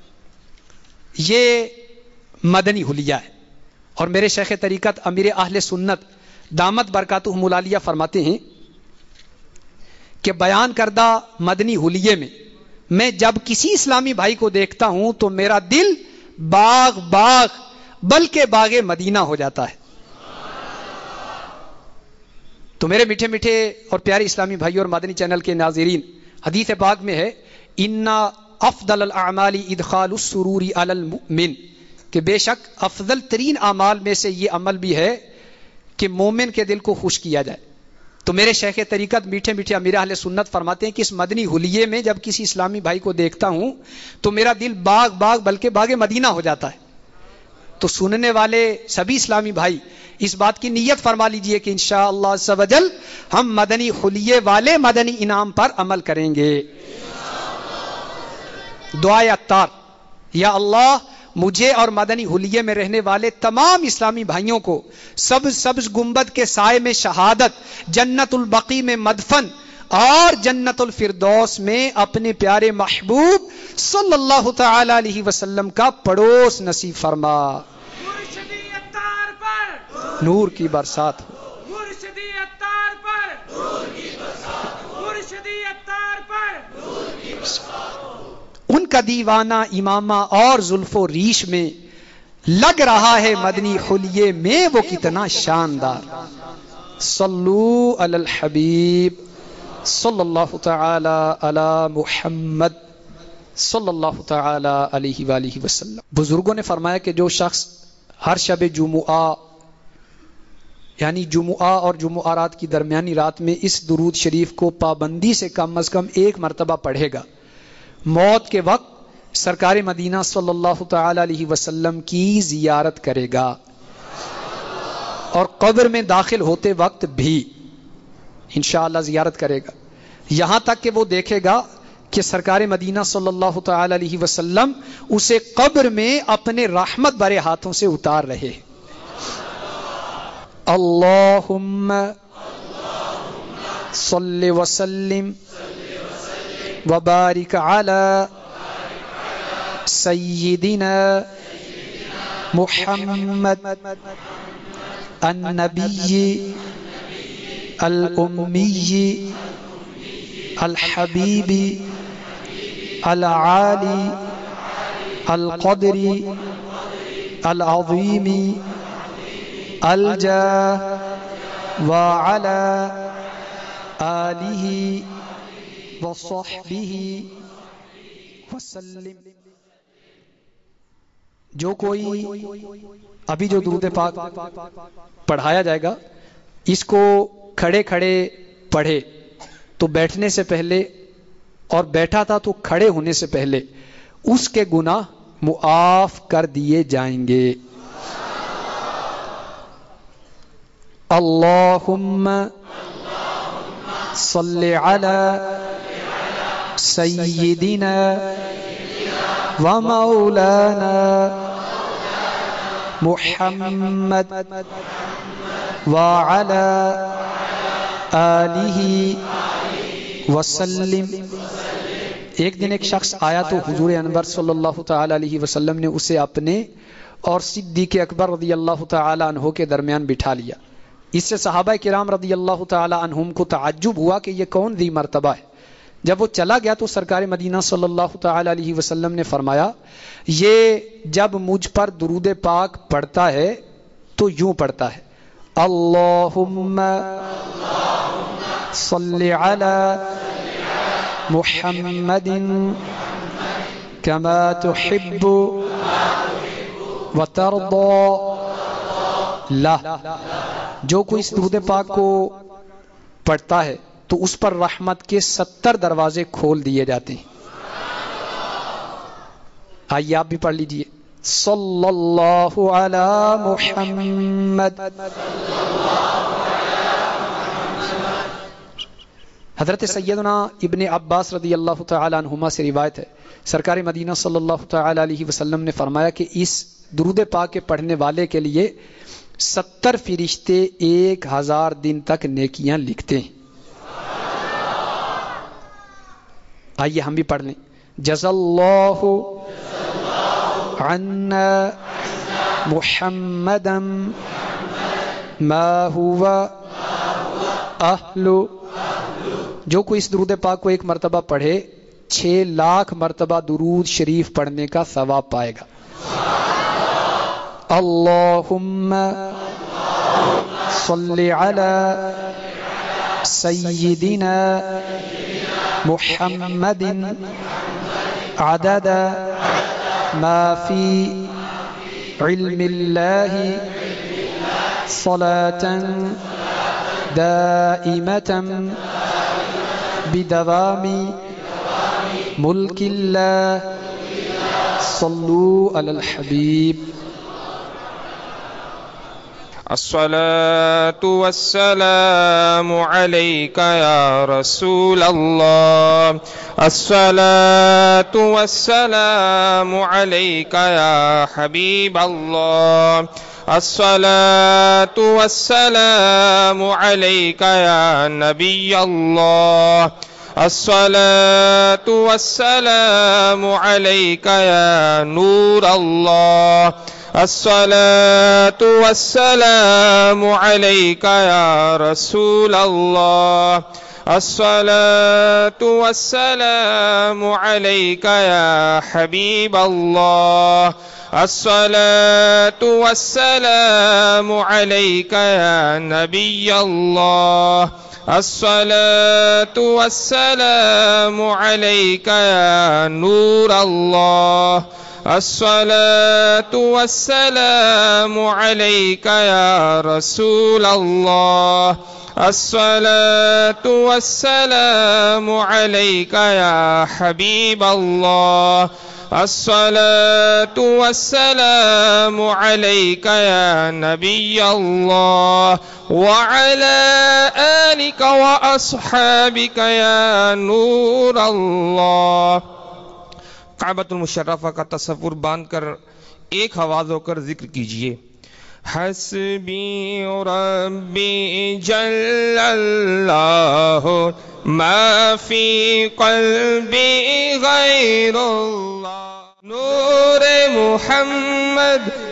یہ مدنی حلیہ ہے۔ اور میرے شیخ طریقت امیر اہل سنت دامت برکاتہم العالیہ فرماتے ہیں کہ بیان کردہ مدنی حلیے میں میں جب کسی اسلامی بھائی کو دیکھتا ہوں تو میرا دل باغ باغ بلکہ باغ مدینہ ہو جاتا ہے۔ تو میرے میٹھے میٹھے اور پیارے اسلامی بھائی اور مدنی چینل کے ناظرین، حدیث پاک میں ہے اِنَّ افضل الاعمال ادخال السرور علی المؤمن، کہ بے شک افضل ترین اعمال میں سے یہ عمل بھی ہے کہ مومن کے دل کو خوش کیا جائے۔ تو میرے شیخ طریقت میٹھے میٹھے امیر اہل سنت فرماتے ہیں کہ اس مدنی حلیے میں جب کسی اسلامی بھائی کو دیکھتا ہوں تو میرا دل باغ باغ بلکہ باغ مدینہ ہو جاتا ہے۔ تو سننے والے سبھی اسلامی بھائی اس بات کی نیت فرما لیجئے کہ انشاءاللہ عز و جل ہم مدنی حلیے والے مدنی انعام پر عمل کریں گے۔ دعائے عطار، یا اللہ مجھے اور مدنی حلیے میں رہنے والے تمام اسلامی بھائیوں کو سبز سبز گنبد کے سائے میں شہادت، جنت البقیع میں مدفن اور جنت الفردوس میں اپنے پیارے محبوب صلی اللہ تعالی علیہ وسلم کا پڑوس نصیب فرما۔ نور کی برسات ہو، ان کا دیوانہ امامہ اور زلف و ریش میں لگ رہا ہے مدنی حلیے میں وہ کتنا شاندار۔ صلو علی الحبیب صلی اللہ تعالی علی محمد صلی اللہ تعالی علیہ وآلہ وسلم۔ بزرگوں نے فرمایا کہ جو شخص ہر شب جمعہ یعنی جمعہ اور جمعرات کی درمیانی رات میں اس درود شریف کو پابندی سے کم از کم ایک مرتبہ پڑھے گا، موت کے وقت سرکار مدینہ صلی اللہ تعالی علیہ وسلم کی زیارت کرے گا، اور قبر میں داخل ہوتے وقت بھی انشاءاللہ زیارت کرے گا، یہاں تک کہ وہ دیکھے گا کہ سرکار مدینہ صلی اللہ تعالی علیہ وسلم اسے قبر میں اپنے رحمت بھرے ہاتھوں سے اتار رہے ہیں۔ اللہم صلی وسلم وبارک علی سیدنا محمد النبی الامی الحبیب العالی القدر العظیم الجاه وعلى آلہ وصحبہ وسلم۔ جو کوئی ابھی جو درود پاک پڑھایا جائے گا اس کو کھڑے کھڑے پڑھے تو بیٹھنے سے پہلے، اور بیٹھا تھا تو کھڑے ہونے سے پہلے اس کے گناہ معاف کر دیے جائیں گے۔ اللہم صلی علی سیدنا و مولانا محمد وعلی آلہ وسلم۔ ایک دن ایک شخص آیا تو حضور انور صلی اللہ تعالی علیہ وسلم نے اسے اپنے اور صدیق اکبر رضی اللہ تعالی عنہ کے درمیان بٹھا لیا۔ اس سے صحابہ کرام رضی اللہ تعالی عنہم کو تعجب ہوا کہ یہ کون ذی مرتبہ ہے۔ جب وہ چلا گیا تو سرکار مدینہ صلی اللہ تعالی علیہ وسلم نے فرمایا یہ جب مجھ پر درود پاک پڑھتا ہے تو یوں پڑھتا ہے اللہم صلی علی محمد کما تحب وترضى۔ لا، جو کوئی اس درود پاک کو پڑھتا ہے تو اس پر رحمت کے ستر دروازے کھول دیے جاتے ہیں۔ آئیے آپ بھی پڑھ لیجئے صلی اللہ علی محمد۔ حضرت سیدنا ابن عباس رضی اللہ تعالی عنہما سے روایت ہے، سرکار مدینہ صلی اللہ تعالی علیہ وسلم نے فرمایا کہ اس درود پاک کے پڑھنے والے کے لیے ستر فرشتے ایک ہزار دن تک نیکیاں لکھتے ہیں۔ آئیے ہم بھی پڑھ لیں جزا اللہ عنا محمدا ما هو اہل۔ جو کوئی اس درود پاک کو ایک مرتبہ پڑھے چھ لاکھ مرتبہ درود شریف پڑھنے کا ثواب پائے گا۔ اللہم صلی علی سیدنا محمد عدد ما فی علم اللہ صلاة دائمة بدوام ملک اللہ صلو علی الحبیب۔ الصلاة والسلام عليك يا رسول الله، الصلاة والسلام عليك يا حبيب الله، الصلاة والسلام عليك يا نبي الله، الصلاة والسلام عليك يا نور الله، الصلاة والسلام عليك يا رسول الله، الصلاة والسلام عليك يا حبيب الله، الصلاة والسلام عليك يا نبي الله، الصلاة والسلام عليك يا نور الله، الصلاة والسلام عليك يا رسول الله، الصلاة والسلام عليك يا حبيب الله، الصلاة والسلام عليك يا نبي الله، وعلى آلك وأصحابك يا نور الله۔ کعبۃ المشرفہ کا تصور باندھ کر ایک آواز ہو کر ذکر کیجئے حسبی ربی جل اللہ ما فی قلبی غیر اللہ، نور محمد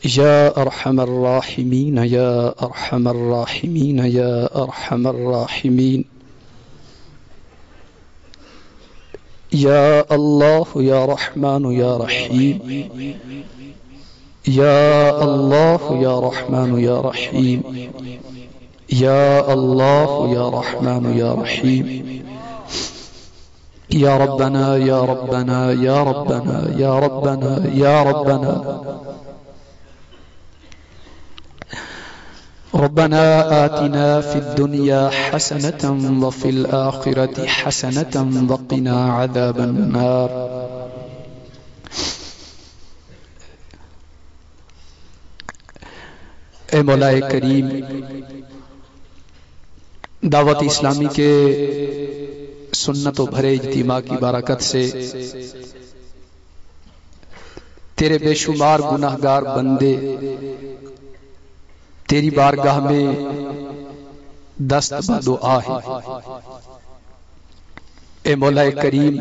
يا أرحم الراحمين يا أرحم الراحمين يا أرحم الراحمين يا الله يا رحمن يا رحيم يا الله يا رحمن يا رحيم يا الله يا رحمن يا رحيم يا ربنا يا ربنا يا ربنا يا ربنا يا ربنا ربنا آتنا في الدنيا حسنة وفي الآخرة حسنة وقنا عذاب النار. اے مولا کریم، دعوت اسلامی کے سنت و بھرے اجتماع کی برکت سے تیرے بے شمار گناہگار بندے تیری بارگاہ میں دست بدعا ہے۔ اے مولا کریم،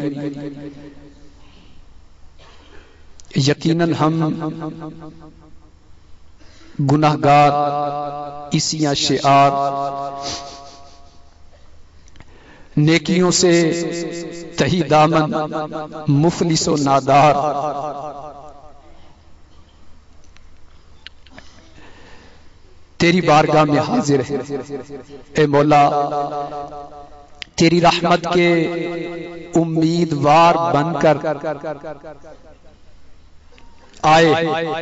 یقیناً ہم گناہگار اسیاں شعار نیکیوں سے تہی دامن مفلس و نادار تیری بارگاہ میں حاضر ہے۔ اے مولا، تیری رحمت کے امیدوار بن کر آئے۔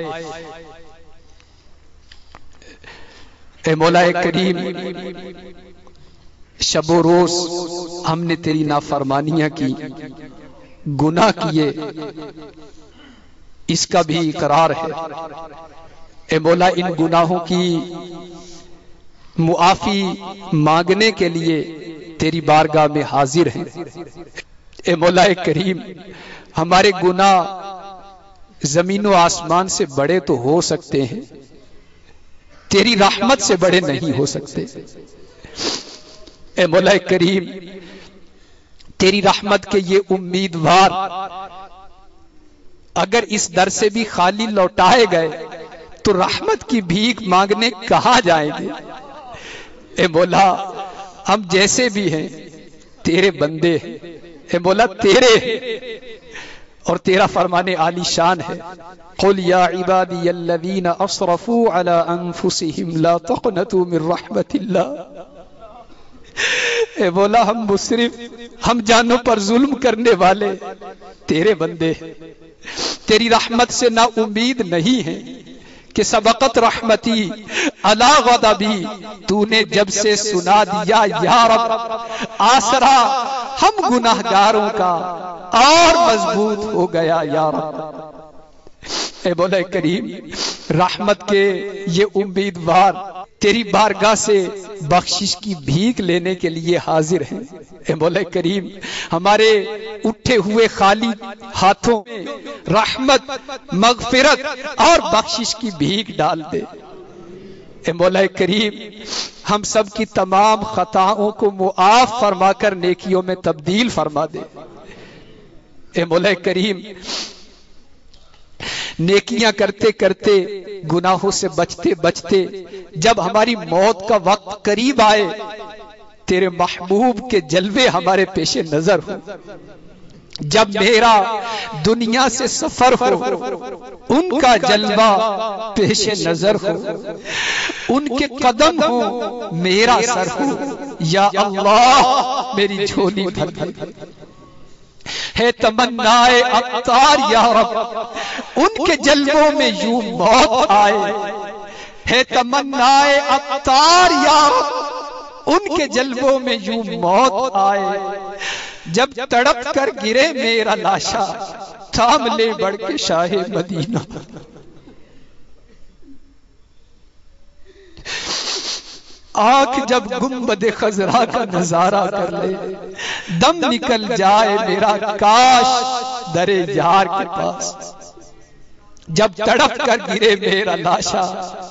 اے مولا کریم، شب و روز ہم نے تیری نافرمانیاں کی، گناہ کیے، اس کا بھی اقرار ہے۔ اے مولا، ان گناہوں کی معافی مانگنے کے لیے تیری بارگاہ میں حاضر ہیں۔ اے مولا کریم، ہمارے گناہ زمین و آسمان سے بڑے تو ہو سکتے ہیں، تیری رحمت سے بڑے نہیں ہو سکتے۔ اے مولا کریم، تیری رحمت کے یہ امیدوار اگر اس در سے بھی خالی لوٹائے گئے تو رحمت کی بھیک مانگنے کہاں جائیں گے؟ اے مولا، ہم جیسے بھی ہیں تیرے بندے ہیں۔ اے مولا، تیرے اور تیرا فرمانے عالی شان ہے، قل یا عبادی الذین اسرفوا علی انفسہم لا تقنطوا من رحمت اللہ۔ اے مولا، ہم مصرف، ہم جانوں پر ظلم کرنے والے تیرے بندے ہیں، تیری رحمت سے نا امید نہیں ہیں کہ سبقت رحمتی علی غضبی، تو نے جب سے سنا دیا یا رب آسرا ہم گناہگاروں کا اور مضبوط ہو گیا یا رب۔ اے مولا کریم، رحمت کے یہ امیدوار تیری بارگاہ سے بخشش کی بھیک لینے کے لیے حاضر ہیں۔ اے مولا کریم، ہمارے اٹھے ہوئے خالی ہاتھوں میں رحمت، مغفرت اور بخشش کی بھیک ڈال دے۔ اے مولا کریم، ہم سب کی تمام خطاؤں کو معاف فرما کر نیکیوں میں تبدیل فرما دے۔ اے مولا کریم، نیکیاں کرتے کرتے گناہوں سے بچتے بچتے جب ہماری موت کا وقت قریب آئے، تیرے محبوب کے جلوے ہمارے پیش نظر ہو۔ جب میرا دنیا سے سفر ہو، ان کا جلوہ پیش نظر ہو، ان کے قدم ہو، میرا سر ہو، یا اللہ میری جھولی بھر دے۔ ہے تمنائے عطار یا رب، ان کے جلووں میں یوں موت آئے۔ ہے تمنائے عطار یا رب، ان کے جلووں میں یوں موت آئے۔ جب تڑپ کر گرے میرا لاشا، تھام لے بڑھ کے شاہ مدینہ۔ آنکھ جب گنبد خضرا کا نظارہ کر لے، دم نکل جائے میرا کاش درے یار کے پاس۔ جب تڑپ کر گرے میرا لاشا،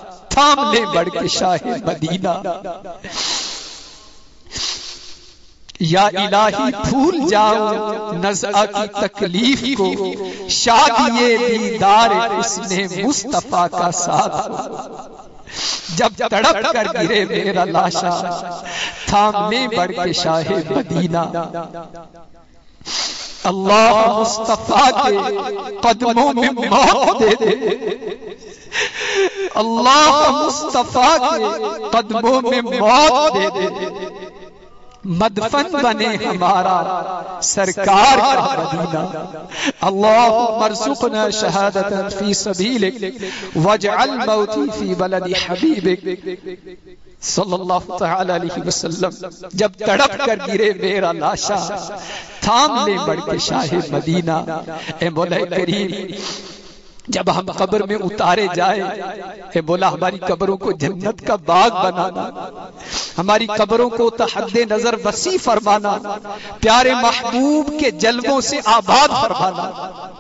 تھام لے بڑھ کے شاہ مدینہ۔ یا الہی بھول جاؤ نزع کی تکلیف کو، شادی دیدار حسن مصطفیٰ کا ساتھ جب تڑپ کر گرے میرا لاشا، تھامنے بڑھ کے شاہ مدینہ، اللہ مصطفیٰ کے قدموں میں موت دے دے، اللہ مصطفیٰ کے قدموں میں موت دے دے، مدفن بنے ہمارا سرکار کا مدینہ، اللہم ارزقنا شہادتا فی سبیلک واجعل موتی فی بلد حبیبک صلی اللہ تعالی علیہ وسلم۔ جب تڑپ کر گرے میرا لاشا، تھام لے بڑھ کے شاہ مدینہ، اے مولا کریم جب ہم قبر میں اتارے جائیں، اے مولا ہماری قبروں کو جنت کا باغ بنانا، ہماری قبروں کو تحد نظر وسیع فرمانا، پیارے محبوب کے جلووں سے آباد فرمانا،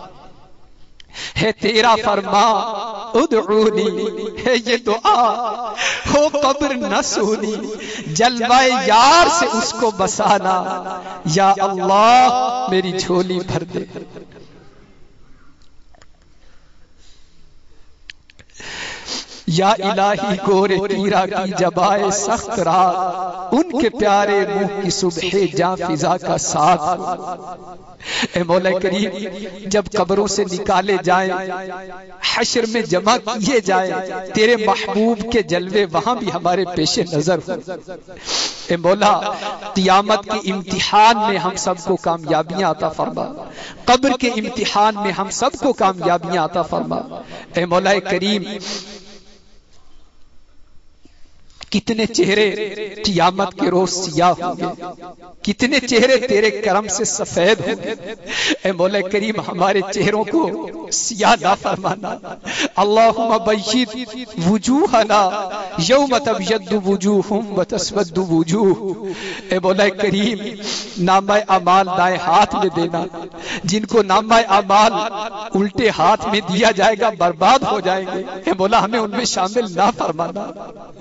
ہے تیرا فرما ادعونی، ہے یہ دعا ہو قبر نہ سونی، جلوہ یار سے اس کو بسانا، یا اللہ میری جھولی بھر دے۔ یا الہی گورے تیرا کی جبائے سخت رات، ان کے پیارے منہ کی صبح جاں فضا کا ساتھ، اے مولا کریم جب قبروں سے نکالے جائیں، حشر میں جمع کیے جائیں، تیرے محبوب کے جلوے وہاں بھی ہمارے پیش نظر ہو، اے مولا قیامت کے امتحان میں ہم سب کو کامیابیاں عطا فرما، قبر کے امتحان میں ہم سب کو کامیابیاں عطا فرما، اے مولا کریم کتنے چہرے قیامت کے روز سیاہ ہوں گے، کتنے چہرے تیرے کرم سے سفید ہوں گے، اے مولا کریم ہمارے چہروں کو سیاہ نہ فرمانا، اللہم بیض وجوہنا یوم تبیض وجوہم وتسود وجوہ، اے مولا کریم نامہ اعمال دائیں ہاتھ میں دینا، جن کو نامہ اعمال الٹے ہاتھ میں دیا جائے گا برباد ہو جائیں گے، اے مولا ہمیں ان میں شامل نہ فرمانا،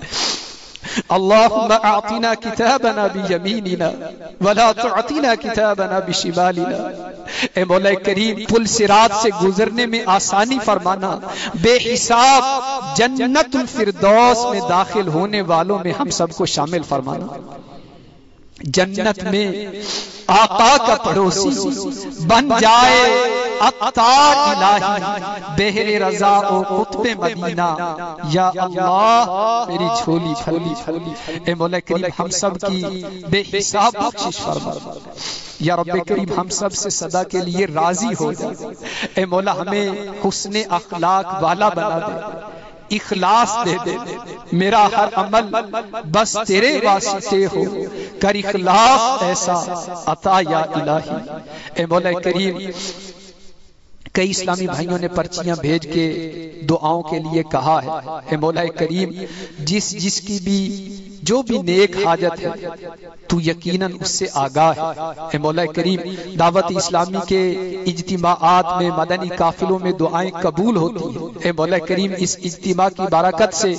اللہم اعطنا کتابنا بیمیننا ولا تعطنا کتابنا بشمالنا، اے مولا کریم پل صراط سے گزرنے میں آسانی فرمانا، بے حساب جنت الفردوس میں داخل ہونے والوں میں ہم سب کو شامل فرمانا، جنت میں آقا کا پڑوسی بن جائے عطار الہی بہر رضا و قطب مدینہ، یا اللہ میری جھولی پھلی، اے مولا کریم ہم سب کی بے حساب بخشش فرما، یا رب کریم ہم سب سے صدا کے لیے راضی ہو جا، اے مولا ہمیں حسن اخلاق والا بنا دے، اخلاص دے دے، میرا ہر عمل بس تیرے واسطے ہو، کر اخلاص ایسا عطا یا الہی، اے مولا کریم کئی اسلامی بھائیوں نے پرچیاں بھیج کے دعاؤں کے لیے کہا ہے، اے مولا کریم جس جس کی بھی جو بھی نیک حاجت ہے تو یقیناً اس سے آگاہ ہے، اے مولا کریم دعوت اسلامی کے اجتماعات میں مدنی قافلوں میں دعائیں قبول ہوتی ہیں، اے مولا کریم اس اجتماع کی برکت سے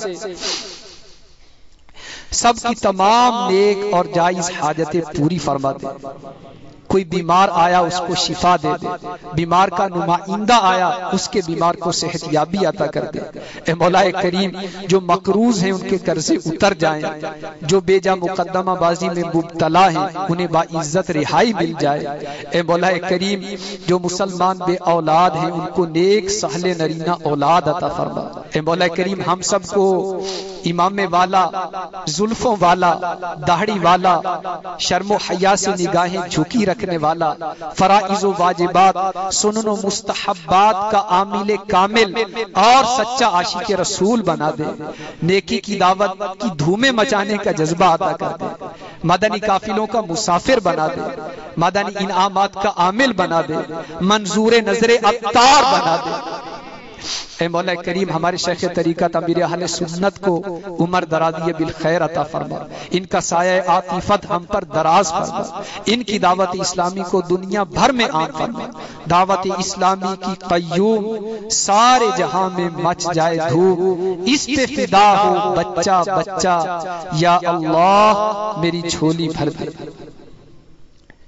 سب کی تمام نیک اور جائز حاجتیں پوری فرما دے، کوئی بیمار آیا اس کو شفا دے دے، بیمار کا نمائندہ آیا اس کے بیمار کو صحت یابی عطا کر دے، اے مولا کریم جو مقروض ہیں ان کے قرضے اتر جائیں، جو بے جا مقدمہ بازی میں مبتلا ہیں انہیں باعزت رہائی مل جائے، اے مولا کریم جو مسلمان بے اولاد ہیں ان کو نیک سہل نرینہ اولاد عطا فرما، اے مولا کریم ہم سب کو امام والا، زلفوں والا، داڑھی والا، شرم و حیا سے نگاہیں جھکی رکھنے والا، فرائض و واجبات، سنن و مستحبات کا عامل کامل اور سچا عاشق رسول بنا دے، نیکی کی دعوت کی دھومیں مچانے کا جذبہ عطا کر دے، مدنی قافلوں کا مسافر بنا دے، مدنی انعامات کا عامل بنا دے، منظور نظر عطار بنا دے، اے مولا کریم ہمارے شیخ طریقت امیر اہل سنت کو عمر درازی بالخیر عطا فرما، ان کا سایہ عاطفت ہم پر دراز فرما، ان کی دعوت اسلامی کو دنیا بھر میں عام فرما، دعوت اسلامی کی قیوم سارے جہاں میں مچ جائے دھوم، اس پہ فدا ہو بچہ بچہ، یا اللہ میری جھولی بھر دے۔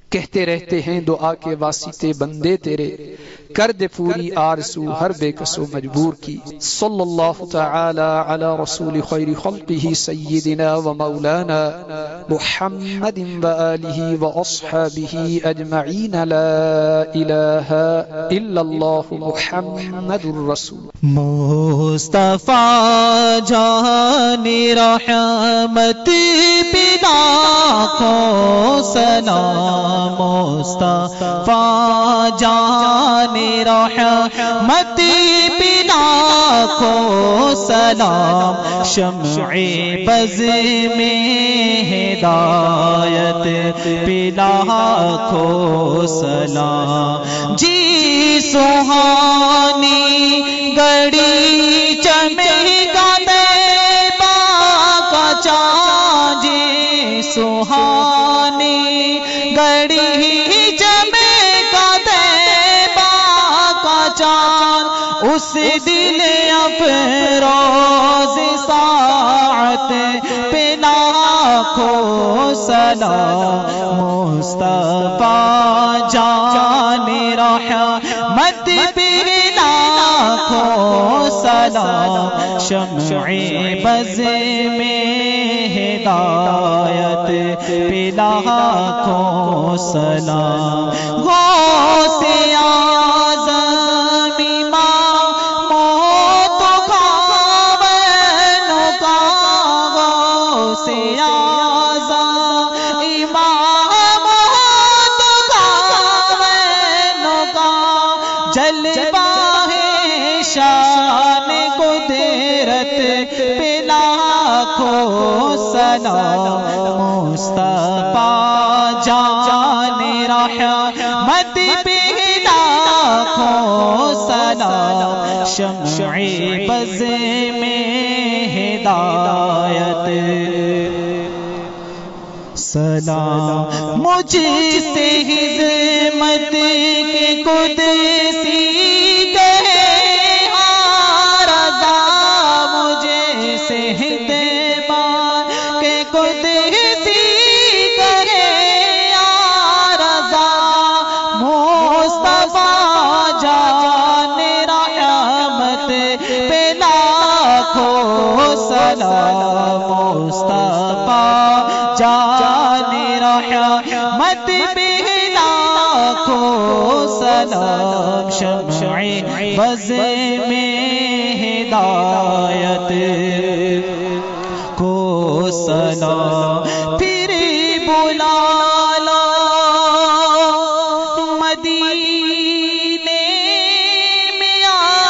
کہتے رہتے ہیں دعا کے واسطے بندے تیرے، کر دے پوری آرزو ہر بے کس و مجبور کی۔ صلی اللہ تعالی علی رسول خیر خلقہ سیدنا و مولانا محمد و آلہ و اصحابہ اجمعین۔ لا الہ الا اللہ محمد الرسول۔ مصطفیٰ جان رحمت بنا کو سلام، مصطفیٰ جان رحمت بنا کو سلام، شمع بز میں ہدایت بنا کو سلام، جی سہانی گڑی چمکا طیبہ کا چاند، جی سہانی گڑی چمکا طیبہ کا چاند، اس دل افروز ساعت پہ لاکھوں سلام، مصطفیٰ جان رحمت پہ لاکھوں سلام، شمع بز میں ہدایت پہ لاکھوں سلام، غوث اعظم امام موت خاون کا، غوث اعظم امام موت خاون کا، جلوہ ہے شان قدرت پہ لاکھوں سلام، مصطفیٰ جان رحمت پہ لاکھوں سلام، شمع بز میں ہدایت سلام، مجھ سے خدمت کے قدسی کہے ہاں رضا، مجھے سے خدمت کے قدسی کہے ہاں رضا، مصطفیٰ جان رحمت پہ لاکھوں سلام، مصطفیٰ جان رحمت پہ لاکھوں سلام، شمع بز میں ہدایت کو سلام، پھر بلا لو مدینے میں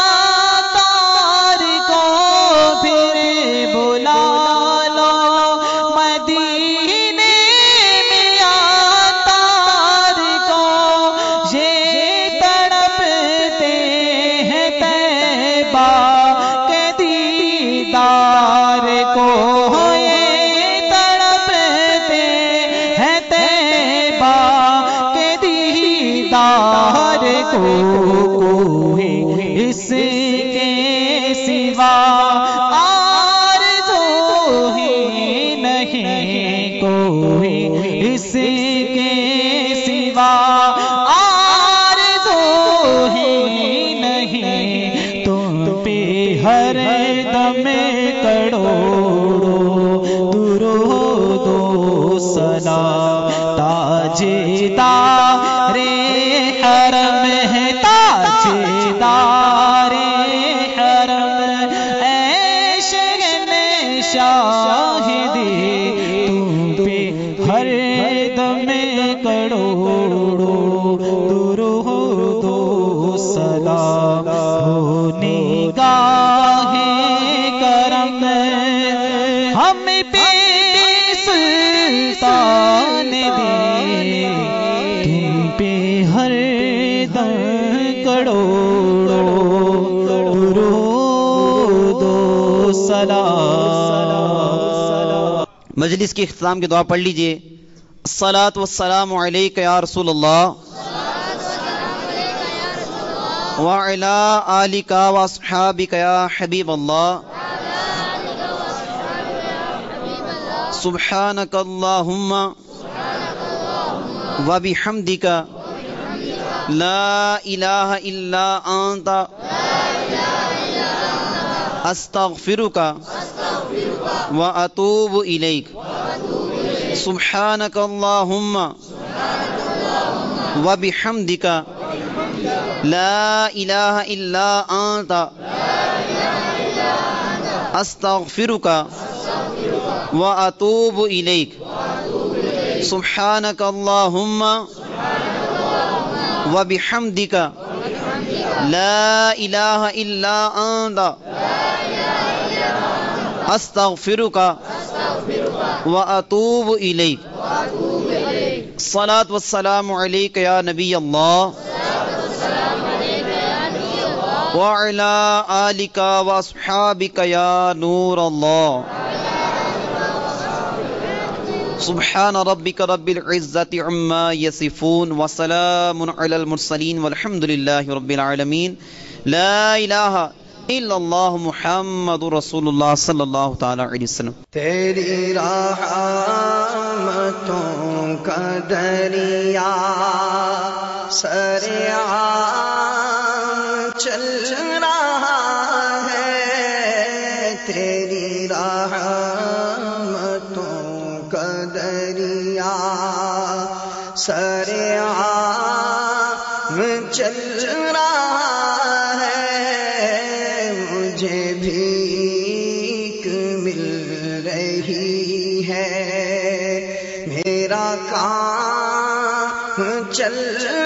آتار کو، پھر بلا لو مدینے میں آتار کو، یہ تڑپتے ہیں طیبہ کے دیدار کو، یہ تڑپتے ہیں طیبہ کے دیدار کو، کوئی اس کے سوا آرزو ہی نہیں، کوئی اس کے سوا آرزو ہی نہیں، تم پہ ہر دم کروڑوں درود و سلام، تاجدار حرم ہے تاجدار حرم، اے شاہدی تم پہ ہر دم کروڑوں درود و سلام، ہو نگاہ کرم ہم پہ سلطان دی، تم پہ ہر دم کروڑوں درود و سلام۔ مجلس کی اختتام کی دعا پڑھ لیجئے۔ الصلاۃ والسلام علیک یا رسول اللہ وعلی آلک واصحابک یا حبیب اللہ، سبحانک اللہم وبحمدک لا الہ الا انت استغفرک واتوب الیک سبحانک اللہم وبحمدک لا الہ الا انت استغفرک واتوب الیک سبحانک اللہم وبحمدک لا الہ الا انت استغفرک واتوب الیک الصلاۃ والسلام علیک یا نبی اللہ وعلی آلک واصحابک یا نور اللہ سبحان ربک رب العزت عما یصفون وسلام علی المرسلین والحمد للہ رب العالمین لا الہ الا اللہ محمد رسول اللہ صلی اللہ تعالی علیہ وسلم. تیری رحمتوں کا دریا سرعام چل رہا ہے، تیری رحمتوں کا دریا سرعام چل رہا ہے، مجھے بھیک مل رہی ہے، میرا کام چل